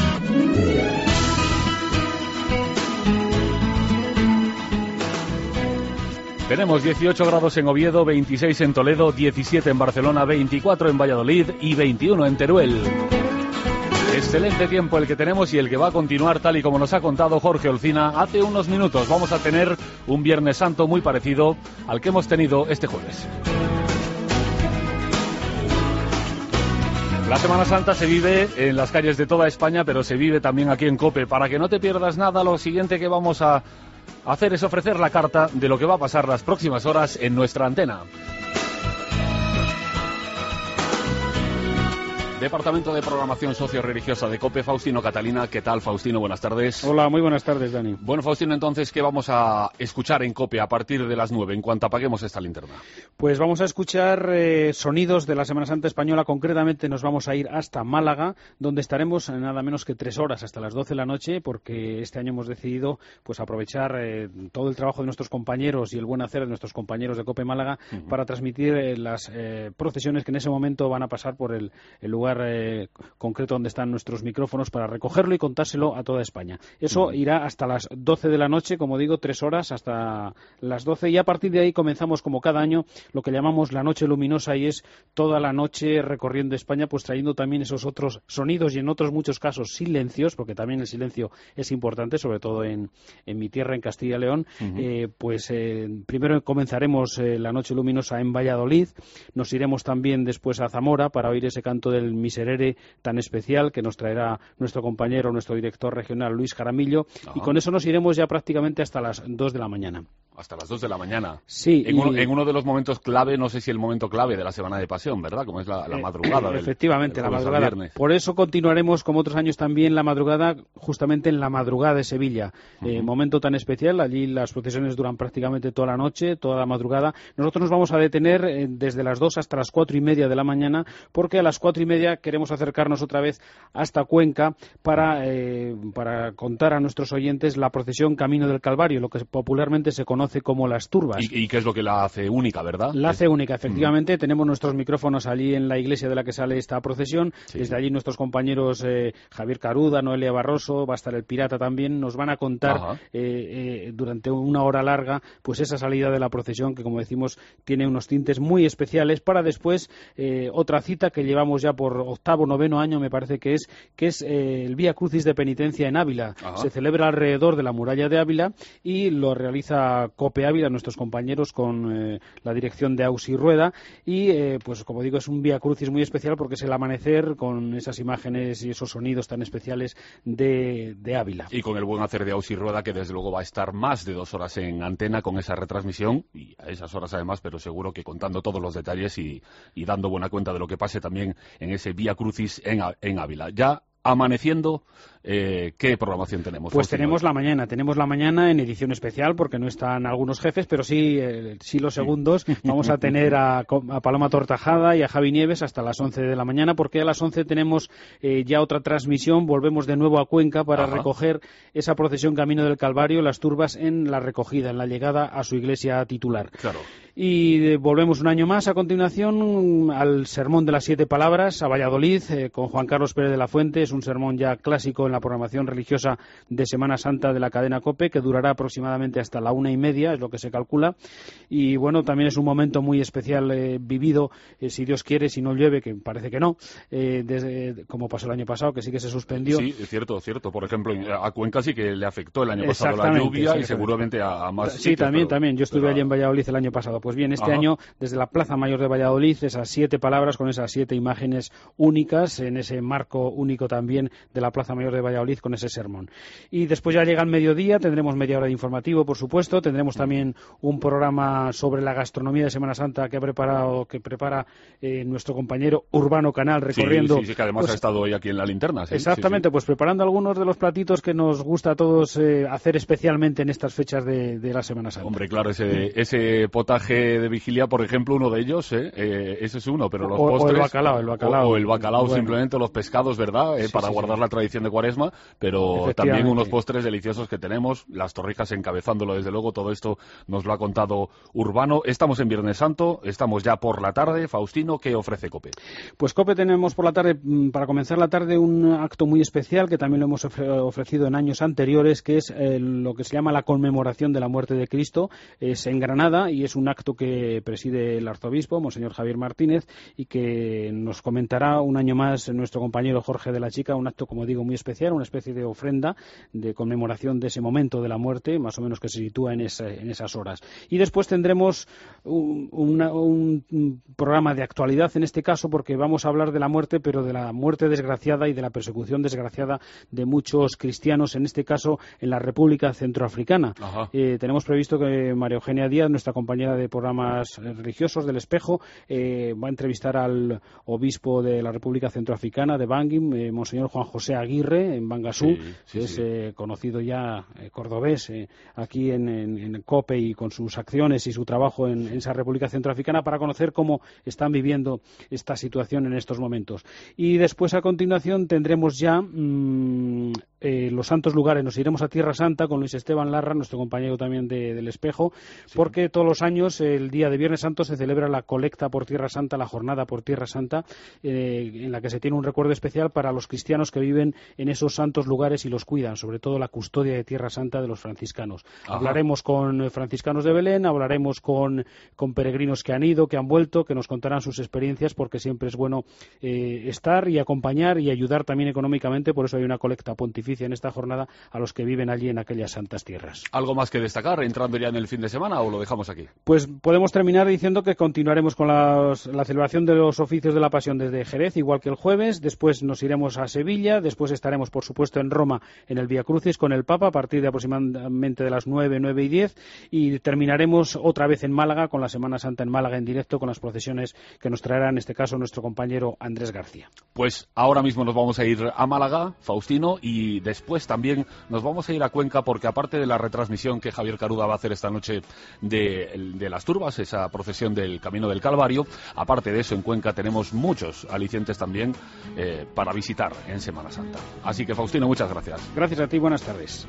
Tenemos dieciocho grados en Oviedo, veintiséis en Toledo, diecisiete en Barcelona, veinticuatro en Valladolid y veintiuno en Teruel. Excelente tiempo el que tenemos y el que va a continuar, tal y como nos ha contado Jorge Olcina hace unos minutos. Vamos a tener un Viernes Santo muy parecido al que hemos tenido este jueves. La Semana Santa se vive en las calles de toda España, pero se vive también aquí en COPE. Para que no te pierdas nada, lo siguiente que vamos a hacer es ofrecer la carta de lo que va a pasar las próximas horas en nuestra antena. Departamento de Programación Socio-Religiosa de COPE, Faustino Catalina. ¿Qué tal, Faustino? Buenas tardes. Hola, muy buenas tardes, Dani. Bueno, Faustino, entonces, ¿qué vamos a escuchar en COPE a partir de las nueve, en cuanto apaguemos esta linterna? Pues vamos a escuchar eh, sonidos de la Semana Santa Española. Concretamente nos vamos a ir hasta Málaga, donde estaremos nada menos que tres horas, hasta las doce de la noche, porque este año hemos decidido pues aprovechar eh, todo el trabajo de nuestros compañeros y el buen hacer de nuestros compañeros de COPE Málaga uh-huh. para transmitir eh, las eh, procesiones que en ese momento van a pasar por el, el lugar lugar eh, concreto donde están nuestros micrófonos para recogerlo y contárselo a toda España. Eso mm. irá hasta las doce de la noche, como digo, tres horas hasta las doce, y a partir de ahí comenzamos, como cada año, lo que llamamos la noche luminosa, y es toda la noche recorriendo España, pues trayendo también esos otros sonidos y en otros muchos casos silencios, porque también el silencio es importante, sobre todo en, en mi tierra, en Castilla y León. Uh-huh. eh, pues eh, primero comenzaremos eh, la noche luminosa en Valladolid, nos iremos también después a Zamora para oír ese canto del Miserere tan especial que nos traerá nuestro compañero, nuestro director regional, Luis Jaramillo, uh-huh. y con eso nos iremos ya prácticamente hasta las dos de la mañana. Hasta las dos de la mañana. Sí. En, y... uno, en uno de los momentos clave, no sé si el momento clave de la Semana de Pasión, ¿verdad? Como es la, la madrugada. Eh, del, efectivamente, del la madrugada. Por eso continuaremos, como otros años también, la madrugada, justamente en la madrugada de Sevilla. Uh-huh. Eh, momento tan especial, allí las procesiones duran prácticamente toda la noche, toda la madrugada. Nosotros nos vamos a detener eh, desde las dos hasta las cuatro y media de la mañana, porque a las cuatro y media queremos acercarnos otra vez hasta Cuenca para, eh, para contar a nuestros oyentes la procesión Camino del Calvario, lo que popularmente se conoce como las turbas. ¿Y, y qué es lo que la hace única, verdad? La hace es... única, efectivamente. Mm. Tenemos nuestros micrófonos allí en la iglesia de la que sale esta procesión. Sí. Desde allí nuestros compañeros eh, Javier Caruda, Noelia Barroso, va a estar el Pirata también, nos van a contar eh, eh, durante una hora larga pues esa salida de la procesión que, como decimos, tiene unos tintes muy especiales, para después eh, otra cita que llevamos ya por octavo, noveno año, me parece que es, que es eh, el Vía Crucis de Penitencia en Ávila. Ajá. Se celebra alrededor de la muralla de Ávila y lo realiza COPE Ávila, nuestros compañeros, con eh, la dirección de Ausi Rueda, y eh, pues como digo, es un Vía Crucis muy especial porque es el amanecer con esas imágenes y esos sonidos tan especiales de, de Ávila. Y con el buen hacer de Ausi Rueda, que desde luego va a estar más de dos horas en antena con esa retransmisión, y a esas horas además, pero seguro que contando todos los detalles y, y dando buena cuenta de lo que pase también en ese Vía Crucis en, en Ávila. Ya amaneciendo, eh, ¿qué programación tenemos? Pues tenemos la mañana, tenemos la mañana en edición especial, porque no están algunos jefes, pero sí, eh, sí los segundos. Sí. Vamos a tener a, a Paloma Tortajada y a Javi Nieves hasta las once de la mañana, porque a las once tenemos eh, ya otra transmisión. Volvemos de nuevo a Cuenca para Ajá. recoger esa procesión Camino del Calvario, las turbas, en la recogida, en la llegada a su iglesia titular. Claro. Y volvemos un año más a continuación al Sermón de las Siete Palabras, a Valladolid, eh, con Juan Carlos Pérez de la Fuente. Es un sermón ya clásico en la programación religiosa de Semana Santa de la cadena COPE, que durará aproximadamente hasta la una y media, es lo que se calcula. Y bueno, también es un momento muy especial eh, vivido, eh, si Dios quiere, si no llueve, que parece que no, eh, desde, como pasó el año pasado, que sí que se suspendió. Sí, es cierto, es cierto. Por ejemplo, a Cuenca sí que le afectó el año pasado la lluvia, y seguramente a, a más Sí, sitios, también, pero, también. Yo estuve pero... allí en Valladolid el año pasado. Pues bien, este Ajá. año, desde la Plaza Mayor de Valladolid, esas siete palabras con esas siete imágenes únicas, en ese marco único también de la Plaza Mayor de Valladolid, con ese sermón. Y después ya llega el mediodía, tendremos media hora de informativo, por supuesto, tendremos también un programa sobre la gastronomía de Semana Santa que ha preparado, que prepara eh, nuestro compañero Urbano Canal, recorriendo... Sí, sí, sí, que además pues, ha estado hoy aquí en la linterna. ¿Sí? Exactamente, sí, sí. Pues preparando algunos de los platitos que nos gusta a todos eh, hacer especialmente en estas fechas de, de la Semana Santa. Hombre, claro, ese, ese potaje de vigilia, por ejemplo, uno de ellos, ¿eh? Eh, ese es uno, pero los o, postres... O el bacalao, el bacalao. O, o el bacalao, bueno. Simplemente los pescados, ¿verdad? Eh, sí, para sí, guardar sí. la tradición de Cuaresma, pero también unos postres deliciosos que tenemos, las torrijas encabezándolo, desde luego, todo esto nos lo ha contado Urbano. Estamos en Viernes Santo, estamos ya por la tarde. Faustino, ¿qué ofrece COPE? Pues COPE tenemos por la tarde, para comenzar la tarde, un acto muy especial que también lo hemos ofrecido en años anteriores, que es eh, lo que se llama la conmemoración de la muerte de Cristo. Es en Granada y es un acto que preside el arzobispo, Monseñor Javier Martínez, y que nos comentará un año más nuestro compañero Jorge de la Chica, un acto, como digo, muy especial, una especie de ofrenda de conmemoración de ese momento de la muerte, más o menos que se sitúa en, ese, en esas horas. Y después tendremos un, una, un programa de actualidad, en este caso, porque vamos a hablar de la muerte, pero de la muerte desgraciada y de la persecución desgraciada de muchos cristianos, en este caso en la República Centroafricana. Eh, tenemos previsto que María Eugenia Díaz, nuestra compañera de programas religiosos del Espejo, eh, va a entrevistar al obispo de la República Centroafricana, de Bangui, eh, Monseñor Juan José Aguirre, en Bangasú, sí, sí, que es sí. Eh, conocido ya eh, cordobés eh, aquí en, en, en COPE, y con sus acciones y su trabajo en, en esa República Centroafricana, para conocer cómo están viviendo esta situación en estos momentos. Y después, a continuación, tendremos ya mmm, eh, los los santos lugares nos iremos a Tierra Santa con Luis Esteban Larra, nuestro compañero también de, del Espejo, sí. porque todos los años, el día de Viernes Santo, se celebra la colecta por Tierra Santa, la jornada por Tierra Santa, eh, en la que se tiene un recuerdo especial para los cristianos que viven en esos santos lugares y los cuidan, sobre todo la custodia de Tierra Santa de los franciscanos. Ajá. Hablaremos con franciscanos de Belén, hablaremos con, con peregrinos que han ido, que han vuelto, que nos contarán sus experiencias, porque siempre es bueno eh, estar y acompañar y ayudar también económicamente. Por eso hay una colecta pontificia en esta jornada a los que viven allí en aquellas santas tierras. ¿Algo más que destacar entrando ya en el fin de semana o lo dejamos aquí? Pues podemos terminar diciendo que continuaremos con las, la celebración de los oficios de la Pasión desde Jerez, igual que el jueves. Después nos iremos a Sevilla, después estaremos por supuesto en Roma en el Vía Crucis con el Papa a partir de aproximadamente de las nueve, nueve y diez, y terminaremos otra vez en Málaga con la Semana Santa en Málaga en directo con las procesiones que nos traerá en este caso nuestro compañero Andrés García. Pues ahora mismo nos vamos a ir a Málaga, Faustino, y después también nos vamos a ir a Cuenca, porque aparte de la retransmisión que Javier Caruda va a hacer esta noche de, de las turbas, esa procesión del Camino del Calvario, aparte de eso en Cuenca tenemos muchos alicientes también eh, para visitar en Semana Santa. Así que Faustino, muchas gracias. Gracias a ti, buenas tardes.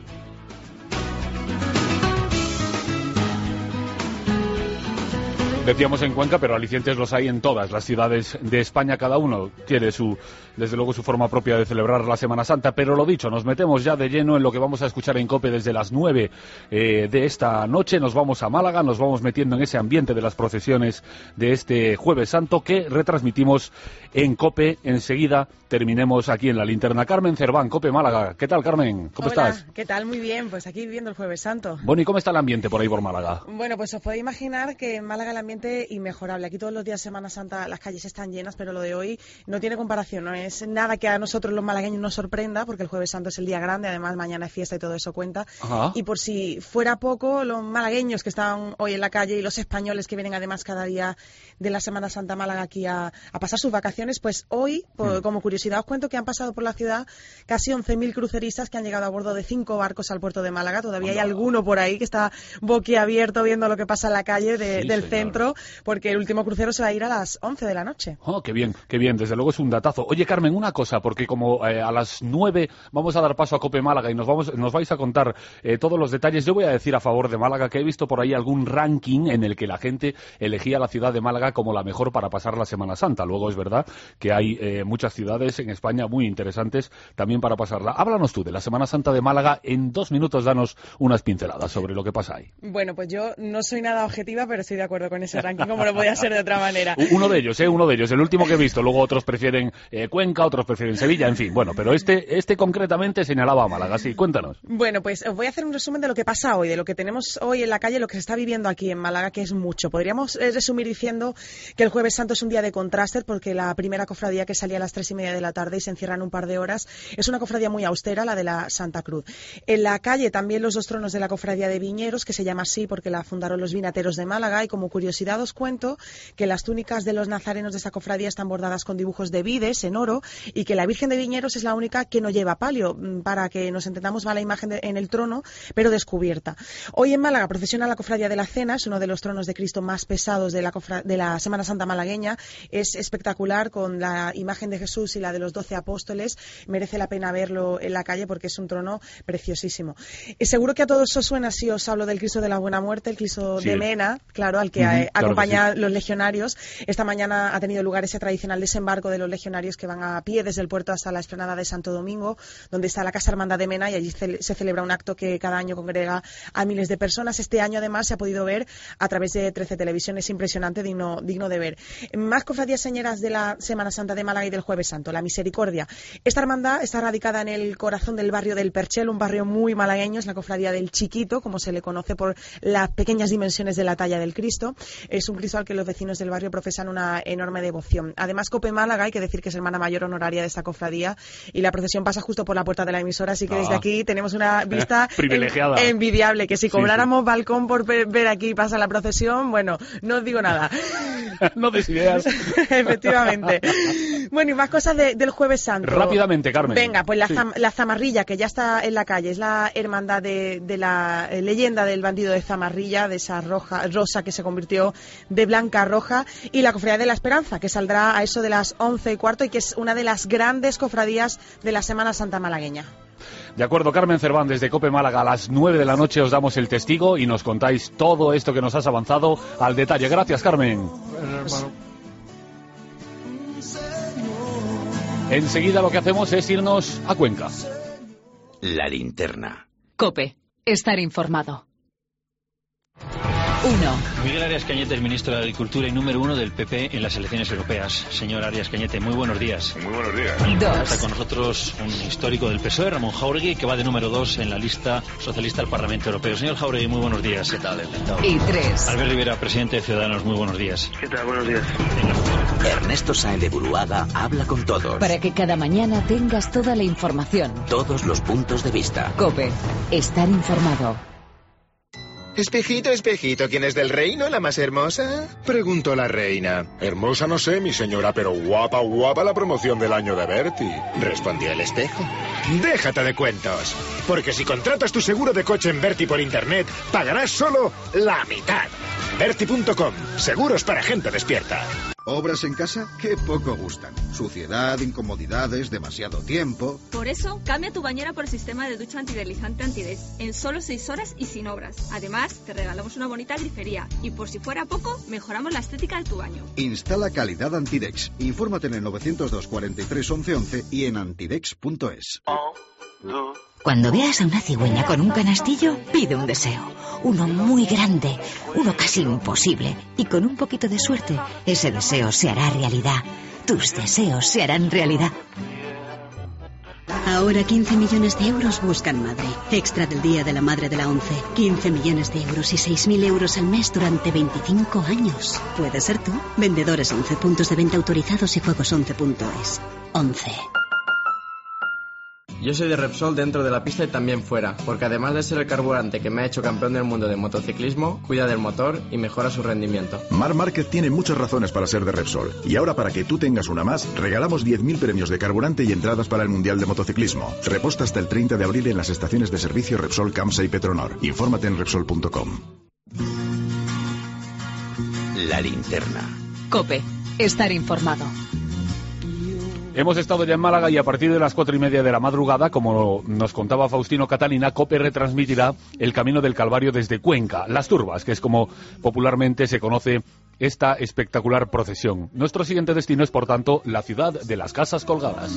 Decíamos en Cuenca, pero alicientes los hay en todas las ciudades de España. Cada uno tiene su, desde luego, su forma propia de celebrar la Semana Santa. Pero lo dicho, nos metemos ya de lleno en lo que vamos a escuchar en COPE desde las nueve eh, de esta noche. Nos vamos a Málaga, nos vamos metiendo en ese ambiente de las procesiones de este Jueves Santo que retransmitimos en COPE. Enseguida terminemos aquí en la linterna. Carmen Cerván, COPE Málaga. ¿Qué tal, Carmen? ¿Cómo Hola, estás? ¿Qué tal? Muy bien, pues aquí viviendo el Jueves Santo. Bueno, ¿y cómo está el ambiente por ahí por Málaga? Bueno, pues os podéis imaginar que en Málaga el ambiente inmejorable. Aquí todos los días de Semana Santa las calles están llenas, pero lo de hoy no tiene comparación, no es nada que a nosotros los malagueños nos sorprenda, porque el Jueves Santo es el día grande, además mañana es fiesta y todo eso cuenta. Ajá. Y por si fuera poco, los malagueños que están hoy en la calle y los españoles que vienen además cada día de la Semana Santa a Málaga aquí a, a pasar sus vacaciones, pues hoy, por, mm. como curiosidad, os cuento que han pasado por la ciudad casi once mil cruceristas que han llegado a bordo de cinco barcos al puerto de Málaga. Todavía Hola. hay alguno por ahí que está boquiabierto viendo lo que pasa en la calle de, sí, del señor. centro, porque el último crucero se va a ir a las once de la noche. Oh, qué bien, qué bien, desde luego es un datazo. Oye, Carmen, una cosa, porque como eh, a las nueve vamos a dar paso a COPE Málaga y nos vamos, nos vais a contar eh, todos los detalles, yo voy a decir a favor de Málaga que he visto por ahí algún ranking en el que la gente elegía la ciudad de Málaga como la mejor para pasar la Semana Santa. Luego es verdad que hay eh, muchas ciudades en España muy interesantes también para pasarla. Háblanos tú de la Semana Santa de Málaga, en dos minutos danos unas pinceladas sobre lo que pasa ahí. Bueno, pues yo no soy nada objetiva, pero estoy de acuerdo con ese ranking, como lo podía ser de otra manera. Uno de ellos, ¿eh? Uno de ellos, el último que he visto. Luego otros prefieren eh, Cuenca, otros prefieren Sevilla, en fin. Bueno, pero este este concretamente señalaba a Málaga, sí, cuéntanos. Bueno, pues os voy a hacer un resumen de lo que pasa hoy, de lo que tenemos hoy en la calle, lo que se está viviendo aquí en Málaga, que es mucho. Podríamos eh, resumir diciendo que el Jueves Santo es un día de contrastes, porque la primera cofradía que salía a las tres y media de la tarde y se encierra en un par de horas es una cofradía muy austera, la de la Santa Cruz. En la calle también los dos tronos de la cofradía de Viñeros, que se llama así porque la fundaron los vinateros de Málaga, y como curiosidad os cuento que las túnicas de los nazarenos de esta cofradía están bordadas con dibujos de vides en oro, y que la Virgen de Viñeros es la única que no lleva palio. Para que nos entendamos, va la imagen de, en el trono, pero descubierta. Hoy en Málaga procesiona la cofradía de la Cena, es uno de los tronos de Cristo más pesados de la, cofra, de la Semana Santa malagueña. Es espectacular, con la imagen de Jesús y la de los doce apóstoles. Merece la pena verlo en la calle porque es un trono preciosísimo. Y seguro que a todos os suena si os hablo del Cristo de la Buena Muerte, el Cristo sí. de Mena, claro, al que uh-huh, acompaña claro que sí. los legionarios. Esta mañana ha tenido lugar ese tradicional desembarco de los legionarios que van a pie desde el puerto hasta la explanada de Santo Domingo, donde está la Casa Hermandad de Mena, y allí se, se celebra un acto que cada año congrega a miles de personas. Este año además se ha podido ver a través de trece Televisión, es impresionante, digno, digno de ver. Más cofradías señeras de la Semana Santa de Málaga y del Jueves Santo, la Misericordia. Esta hermandad está radicada en el corazón del barrio del Perchel, un barrio muy malagueño, es la cofradía del Chiquito, como se le conoce por las pequeñas dimensiones de la talla del Cristo. Es un Cristo al que los vecinos del barrio profesan una enorme devoción. Además, COPE Málaga, hay que decir que es hermana mayor honoraria de esta cofradía, y la procesión pasa justo por la puerta de la emisora, así que ah. desde aquí tenemos una vista privilegiada, en, envidiable, que si cobráramos sí, sí. balcón por ver aquí pasa la procesión, bueno, no os digo nada. No des ideas. Efectivamente. Bueno, y más cosas de, del Jueves Santo. Rápidamente, Carmen. Venga, pues la, sí. zam, la Zamarrilla, que ya está en la calle, es la hermandad de, de la eh, leyenda del bandido de Zamarrilla, de esa roja, rosa que se convirtió de blanca a roja, y la Cofradía de la Esperanza, que saldrá a eso de las once y cuarto y que es una de las grandes cofradías de la Semana Santa malagueña. De acuerdo, Carmen Cervantes de COPE Málaga, a las nueve de la noche os damos el testigo y nos contáis todo esto que nos has avanzado al detalle. Gracias, Carmen. Bueno, hermano. Enseguida lo que hacemos es irnos a Cuenca. La linterna. COPE. Estar informado. Uno. Miguel Arias Cañete es ministro de Agricultura y número uno del P P en las elecciones europeas. Señor Arias Cañete, muy buenos días. Muy buenos días. Dos. Está con nosotros un histórico del P S O E, Ramón Jáuregui, que va de número dos en la lista socialista del Parlamento Europeo. Señor Jáuregui, muy buenos días. ¿Qué tal? Y tres. Albert Rivera, presidente de Ciudadanos, muy buenos días. ¿Qué tal? Buenos días. Ernesto Sáenz de Buruaga habla con todos. Para que cada mañana tengas toda la información. Todos los puntos de vista. COPE. Estar informado. Espejito, espejito, ¿quién es del reino la más hermosa? Preguntó la reina. Hermosa no sé, mi señora, pero guapa, guapa la promoción del año de Bertie. Respondió el espejo. Déjate de cuentos, porque si contratas tu seguro de coche en Berti por internet, pagarás solo la mitad. Berti punto com, seguros para gente despierta. ¿Obras en casa? ¡Qué poco gustan! Suciedad, incomodidades, demasiado tiempo... Por eso, cambia tu bañera por el sistema de ducha antideslizante Antidex en solo seis horas y sin obras. Además, te regalamos una bonita grifería y por si fuera poco, mejoramos la estética de tu baño. Instala calidad Antidex. Infórmate en el novecientos dos cuarenta y tres once once y en antidex punto es. Cuando veas a una cigüeña con un canastillo, pide un deseo. Uno muy grande, uno casi imposible. Y con un poquito de suerte, ese deseo se hará realidad. Tus deseos se harán realidad. Ahora quince millones de euros buscan madre. Extra del Día de la Madre de la ONCE. quince millones de euros y seis mil euros al mes durante veinticinco años. ¿Puede ser tú? Vendedores ONCE, puntos de venta autorizados y juegos once punto es. ONCE. Yo soy de Repsol dentro de la pista y también fuera, porque además de ser el carburante que me ha hecho campeón del mundo de motociclismo, cuida del motor y mejora su rendimiento. Mar Márquez tiene muchas razones para ser de Repsol. Y ahora, para que tú tengas una más, regalamos diez mil premios de carburante y entradas para el Mundial de Motociclismo. Reposta hasta el treinta de abril en las estaciones de servicio Repsol, Camsa y Petronor. Infórmate en Repsol punto com. La linterna. COPE. Estar informado. Hemos estado ya en Málaga y a partir de las cuatro y media de la madrugada, como nos contaba Faustino Catalina, COPE retransmitirá el Camino del Calvario desde Cuenca, Las Turbas, que es como popularmente se conoce esta espectacular procesión. Nuestro siguiente destino es, por tanto, la ciudad de las Casas Colgadas.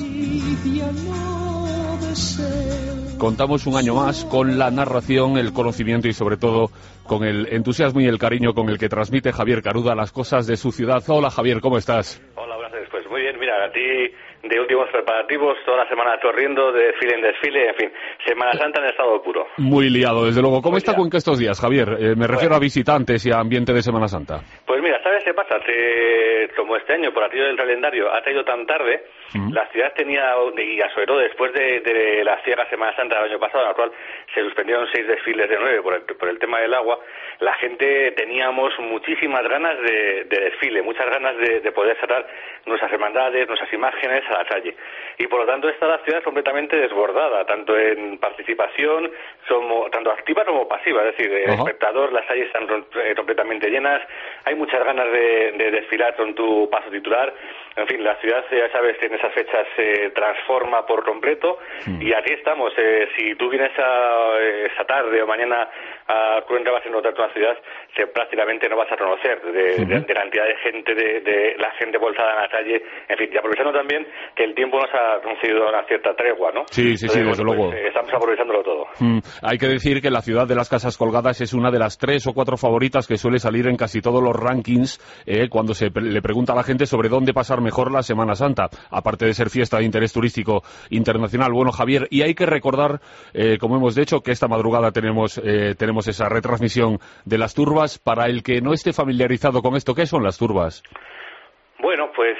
Contamos un año más con la narración, el conocimiento y sobre todo con el entusiasmo y el cariño con el que transmite Javier Caruda las cosas de su ciudad. Hola Javier, ¿cómo estás? Hola, buenas tardes. Pues muy bien, mira, a ti de últimos preparativos, toda la semana corriendo, de desfile en desfile, en fin, Semana Santa en estado puro. Muy liado, desde luego. ¿Cómo muy está liado. Cuenca estos días, Javier? Eh, me refiero bueno. a visitantes y a ambiente de Semana Santa. Pues mira, ¿sabes qué pasa? Te, como este año, por aquello del calendario, ha traído tan tarde, uh-huh. la ciudad tenía, y sobre todo después de, de la ciega Semana Santa del año pasado, en la cual se suspendieron seis desfiles de nueve por el, por el tema del agua, la gente teníamos muchísimas ganas de, de desfile, muchas ganas de, de poder sacar nuestras hermandades, nuestras imágenes a la calle. Y por lo tanto está la ciudad completamente desbordada, tanto en participación, como, tanto activa como pasiva, es decir, el uh-huh. espectador, las calles están eh, completamente llenas, hay muchas ganas de, de desfilar con tu paso titular, en fin, la ciudad, ya sabes, en esas fechas se transforma por completo, uh-huh. y aquí estamos, eh, si tú vienes a, esta tarde o mañana a Cuenca vas a encontrarte una ciudad que prácticamente no vas a conocer, de, uh-huh. de, de la cantidad de gente, de, de la gente voltada en la calle, en fin, y aprovechando también que el tiempo nos ha concedido una cierta tregua, ¿no? Sí, sí, sí, Entonces, desde pues, luego. Eh, estamos aprovechándolo todo. Mm, hay que decir que la ciudad de las Casas Colgadas es una de las tres o cuatro favoritas que suele salir en casi todos los rankings eh, cuando se pre- le pregunta a la gente sobre dónde pasar mejor la Semana Santa, aparte de ser fiesta de interés turístico internacional. Bueno, Javier, y hay que recordar, eh, como hemos dicho, que esta madrugada tenemos, eh, tenemos esa retransmisión de las turbas. Para el que no esté familiarizado con esto, ¿qué son las turbas? Bueno, pues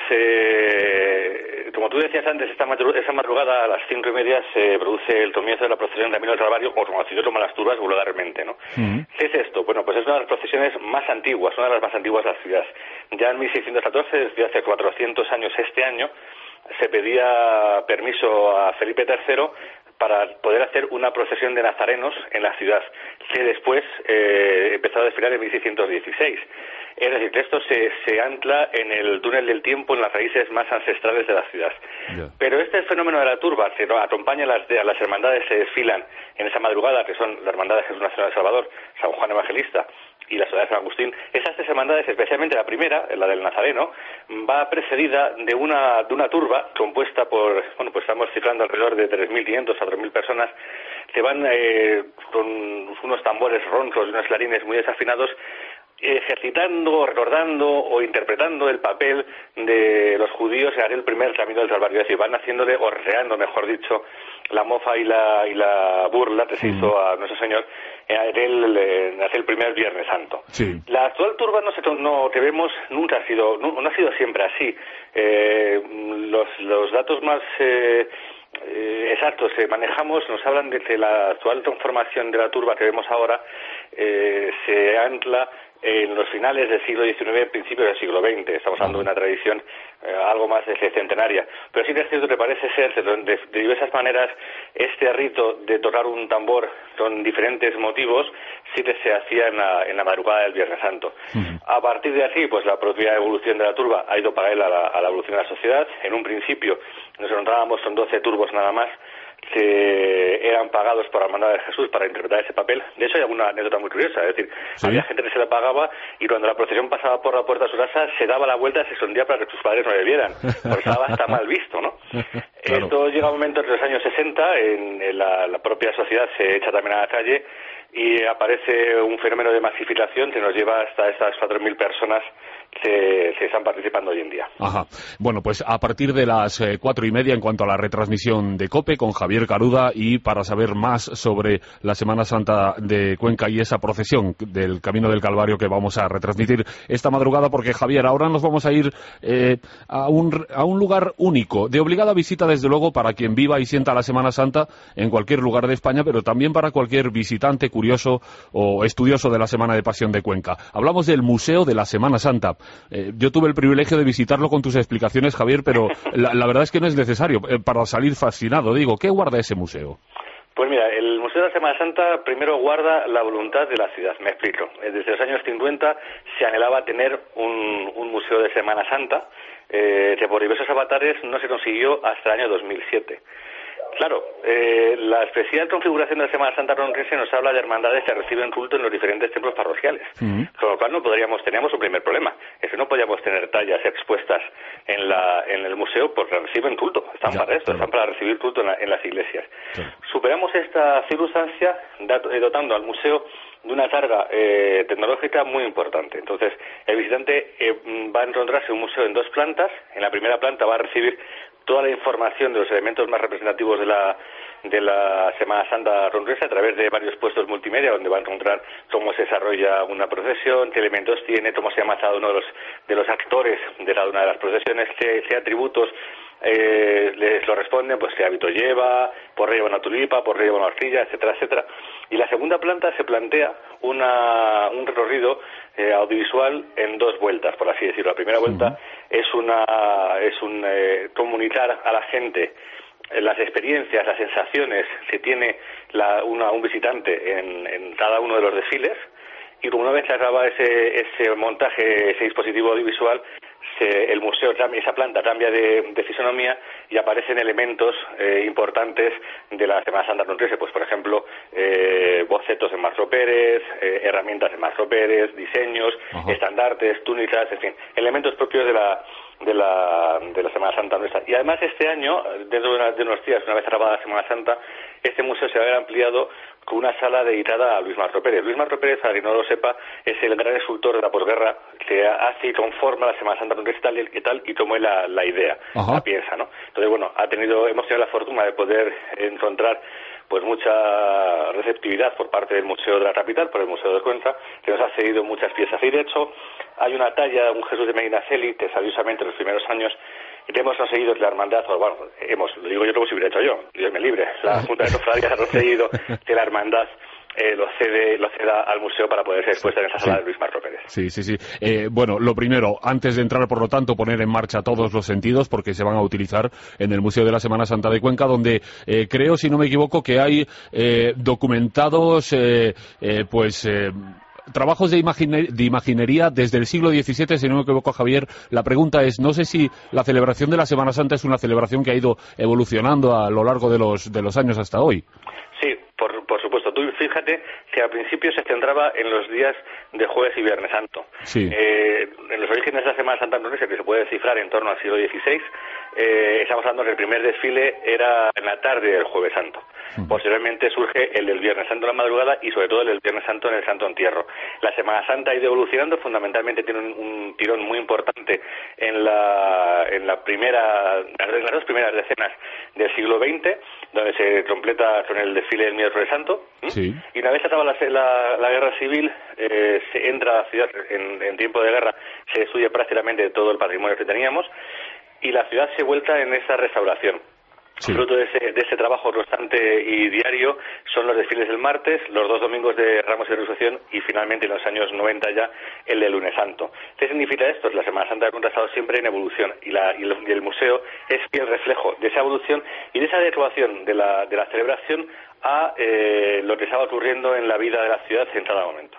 eh, como tú decías antes, esta madrugada, esta madrugada a las cinco y media se produce el comienzo de la procesión de Camino del Calvario, o conocido como las turbas vulgarmente, ¿no? Uh-huh. ¿Qué es esto? Bueno, pues es una de las procesiones más antiguas, una de las más antiguas de la ciudad. Ya en mil seiscientos catorce, desde hace cuatrocientos años este año, se pedía permiso a Felipe tercero para poder hacer una procesión de nazarenos en la ciudad, que después eh, empezó a desfilar en mil seiscientos dieciséis. Es decir, esto se, se ancla en el túnel del tiempo, en las raíces más ancestrales de la ciudad. Yeah. Pero este fenómeno de la turba, que acompaña a las, a las hermandades que desfilan en esa madrugada, que son la Hermandad de Jesús Nacional de Salvador, San Juan Evangelista y la Soledad de San Agustín, esas tres hermandades, especialmente la primera, la del Nazareno, va precedida de una de una turba compuesta por, bueno, pues estamos cifrando alrededor de tres mil quinientas a cuatro mil personas, que van eh, con unos tambores roncos y unos clarines muy desafinados, ejercitando, recordando o interpretando el papel de los judíos en aquel primer camino del Calvario, es decir, van haciéndole, o recreando, mejor dicho, la mofa y la y la burla que se mm. hizo a nuestro Señor en aquel, en aquel primer Viernes Santo. Sí. La actual turba no, se, no que vemos nunca ha sido, no, no ha sido siempre así. Eh, los, los datos más eh, eh, exactos que manejamos nos hablan de que la actual transformación de la turba que vemos ahora eh, se ancla en los finales del siglo diecinueve, principios del siglo veinte. Estamos hablando de una tradición eh, algo más de centenaria. Pero sí que es cierto que parece ser que de, de diversas maneras este rito de tocar un tambor con diferentes motivos sí que se hacía en la, en la madrugada del Viernes Santo. Uh-huh. A partir de aquí, pues la propia evolución de la turba ha ido paralela a la, a la evolución de la sociedad. En un principio nos encontrábamos con doce turbos nada más, que eran pagados por la Hermandad de Jesús para interpretar ese papel. De hecho hay alguna anécdota muy curiosa, es decir, ¿sí? Había gente que se la pagaba y cuando la procesión pasaba por la puerta de su casa se daba la vuelta y se escondía para que sus padres no le vieran, porque estaba hasta mal visto, ¿no? Claro. Esto llega a un momento en los años sesenta, en, en la, la propia sociedad se echa también a la calle y aparece un fenómeno de masificación que nos lleva hasta estas cuatro mil personas que, que están participando hoy en día. Ajá. Bueno, pues a partir de las eh, cuatro y media, en cuanto a la retransmisión de COPE con Javier Caruda, y para saber más sobre la Semana Santa de Cuenca y esa procesión del Camino del Calvario que vamos a retransmitir esta madrugada, porque Javier, ahora nos vamos a ir eh, a, un, a un lugar único, de obligada visita desde luego para quien viva y sienta la Semana Santa en cualquier lugar de España, pero también para cualquier visitante curioso o estudioso de la Semana de Pasión de Cuenca. Hablamos del Museo de la Semana Santa. Eh, yo tuve el privilegio de visitarlo con tus explicaciones, Javier, pero la, la verdad es que no es necesario eh, para salir fascinado. Digo, ¿qué guarda ese museo? Pues mira, el Museo de la Semana Santa primero guarda la voluntad de la ciudad, me explico. Desde los años cincuenta se anhelaba tener un, un museo de Semana Santa, eh, que por diversos avatares no se consiguió hasta el año dos mil siete. Claro, eh, la especial configuración de la Semana Santa ronquense nos habla de hermandades que reciben culto en los diferentes templos parroquiales, uh-huh. Con lo cual no podríamos, teníamos un primer problema, es que no podíamos tener tallas expuestas en la en el museo porque reciben culto, están ya, para esto, claro. Están para recibir culto en, la, en las iglesias. Sí. Superamos esta circunstancia dotando al museo de una carga eh, tecnológica muy importante. Entonces, el visitante eh, va a encontrarse un museo en dos plantas. En la primera planta va a recibir toda la información de los elementos más representativos de la de la Semana Santa ronquense a través de varios puestos multimedia, donde va a encontrar cómo se desarrolla una procesión, qué elementos tiene, cómo se llama cada uno de los de los actores de cada una de las procesiones, qué, qué atributos eh, les lo responden, pues qué hábito lleva, por qué lleva una tulipa, por qué lleva una horquilla, etcétera, etcétera. Y la segunda planta se plantea una un recorrido eh, audiovisual en dos vueltas, por así decirlo. La primera vuelta uh-huh. es una es un eh, comunicar a la gente las experiencias, las sensaciones que tiene la, una, un visitante en, en cada uno de los desfiles, y como una vez que acaba ese, ese montaje, ese dispositivo audiovisual, se, el museo cambia, esa planta cambia de, de fisonomía y aparecen elementos eh, importantes de la Semana Santa ronquense, pues por ejemplo eh, bocetos de Mastro Pérez, eh, herramientas de Mastro Pérez, diseños, uh-huh. estandartes, túnicas, en fin, elementos propios de la de la de la Semana Santa nuestra. Y además este año, dentro de, una, de unos días, una vez acabada la Semana Santa, este museo se va a ver ampliado con una sala dedicada a Luis Mastro Pérez. Luis Mastro Pérez, para quien no lo sepa, es el gran escultor de la posguerra que hace y conforma la Semana Santa ronquense tal y tal y tomó la, la idea, Ajá. la piensa, ¿no? Entonces, bueno, ha tenido, hemos tenido la fortuna de poder encontrar pues mucha receptividad por parte del Museo de la Capital, por el Museo de Cuenca, que nos ha cedido muchas piezas. Y de hecho, hay una talla, un Jesús de Medinaceli, que sabiosamente en los primeros años y que hemos conseguido que la hermandad, o bueno, hemos, lo digo yo como si hubiera hecho yo, Dios me libre, la Junta de Cofradías ha conseguido que la hermandad eh, lo cede lo ceda al museo para poder ser expuesta en esa sala Sí. de Luis Marco Pérez. Sí, sí, sí. Eh, bueno, lo primero, antes de entrar, por lo tanto, poner en marcha todos los sentidos, porque se van a utilizar en el Museo de la Semana Santa de Cuenca, donde eh, creo, si no me equivoco, que hay eh, documentados, eh, eh, pues... Eh, trabajos de, imagine- de imaginería desde el siglo diecisiete, si no me equivoco, Javier. La pregunta es, no sé si la celebración de la Semana Santa es una celebración que ha ido evolucionando a lo largo de los, de los años hasta hoy. Sí, por, por supuesto. Tú fíjate que al principio se centraba en los días de Jueves y Viernes Santo. Sí. Eh, en los orígenes de la Semana Santa indonesia, que se puede descifrar en torno al siglo dieciséis, eh, estamos hablando que el primer desfile era en la tarde del Jueves Santo. Posteriormente surge el del Viernes Santo en la madrugada y sobre todo el del Viernes Santo en el Santo Entierro. La Semana Santa ha ido evolucionando, fundamentalmente tiene un, un tirón muy importante en la, en la primera, en las dos primeras decenas del siglo veinte, donde se completa con el desfile del Miércoles Santo. ¿Mm? Sí. Y una vez acaba la, la, la guerra civil, eh, se entra a la ciudad en, en tiempo de guerra, se destruye prácticamente todo el patrimonio que teníamos y la ciudad se vuelca en esa restauración. Sí. Fruto de ese, de ese trabajo constante y diario son los desfiles del martes, los dos domingos de Ramos y Resurrección y finalmente en los años noventa ya el de Lunes Santo. ¿Qué significa esto? La Semana Santa ha contrastado siempre en evolución y, la, y, el, y el museo es fiel reflejo de esa evolución y de esa adecuación de la, de la celebración a eh, lo que estaba ocurriendo en la vida de la ciudad en cada momento.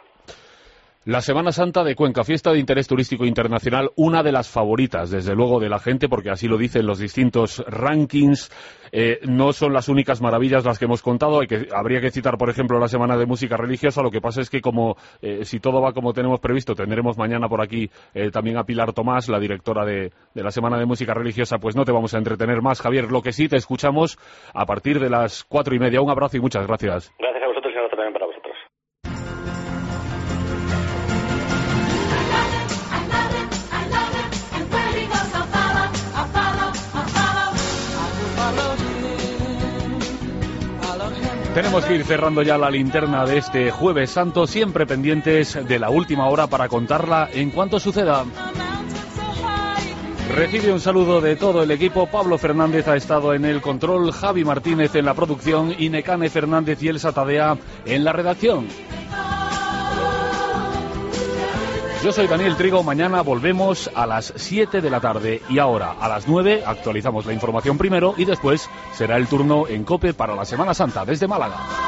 La Semana Santa de Cuenca, fiesta de interés turístico internacional, una de las favoritas, desde luego, de la gente, porque así lo dicen los distintos rankings. Eh, no son las únicas maravillas las que hemos contado. Hay que, habría que citar, por ejemplo, la Semana de Música Religiosa. Lo que pasa es que, como eh, si todo va como tenemos previsto, tendremos mañana por aquí eh, también a Pilar Tomás, la directora de, de la Semana de Música Religiosa. Pues no te vamos a entretener más, Javier. Lo que sí, te escuchamos a partir de las cuatro y media. Un abrazo y muchas gracias. Gracias a vosotros y nosotros también para vosotros. Tenemos que ir cerrando ya la linterna de este Jueves Santo, siempre pendientes de la última hora para contarla en cuanto suceda. Recibe un saludo de todo el equipo. Pablo Fernández ha estado en el control, Javi Martínez en la producción y Necane Fernández y Elsa Tadea en la redacción. Yo soy Daniel Trigo, mañana volvemos a las siete de la tarde y ahora a las nueve actualizamos la información primero y después será el turno en COPE para la Semana Santa desde Málaga.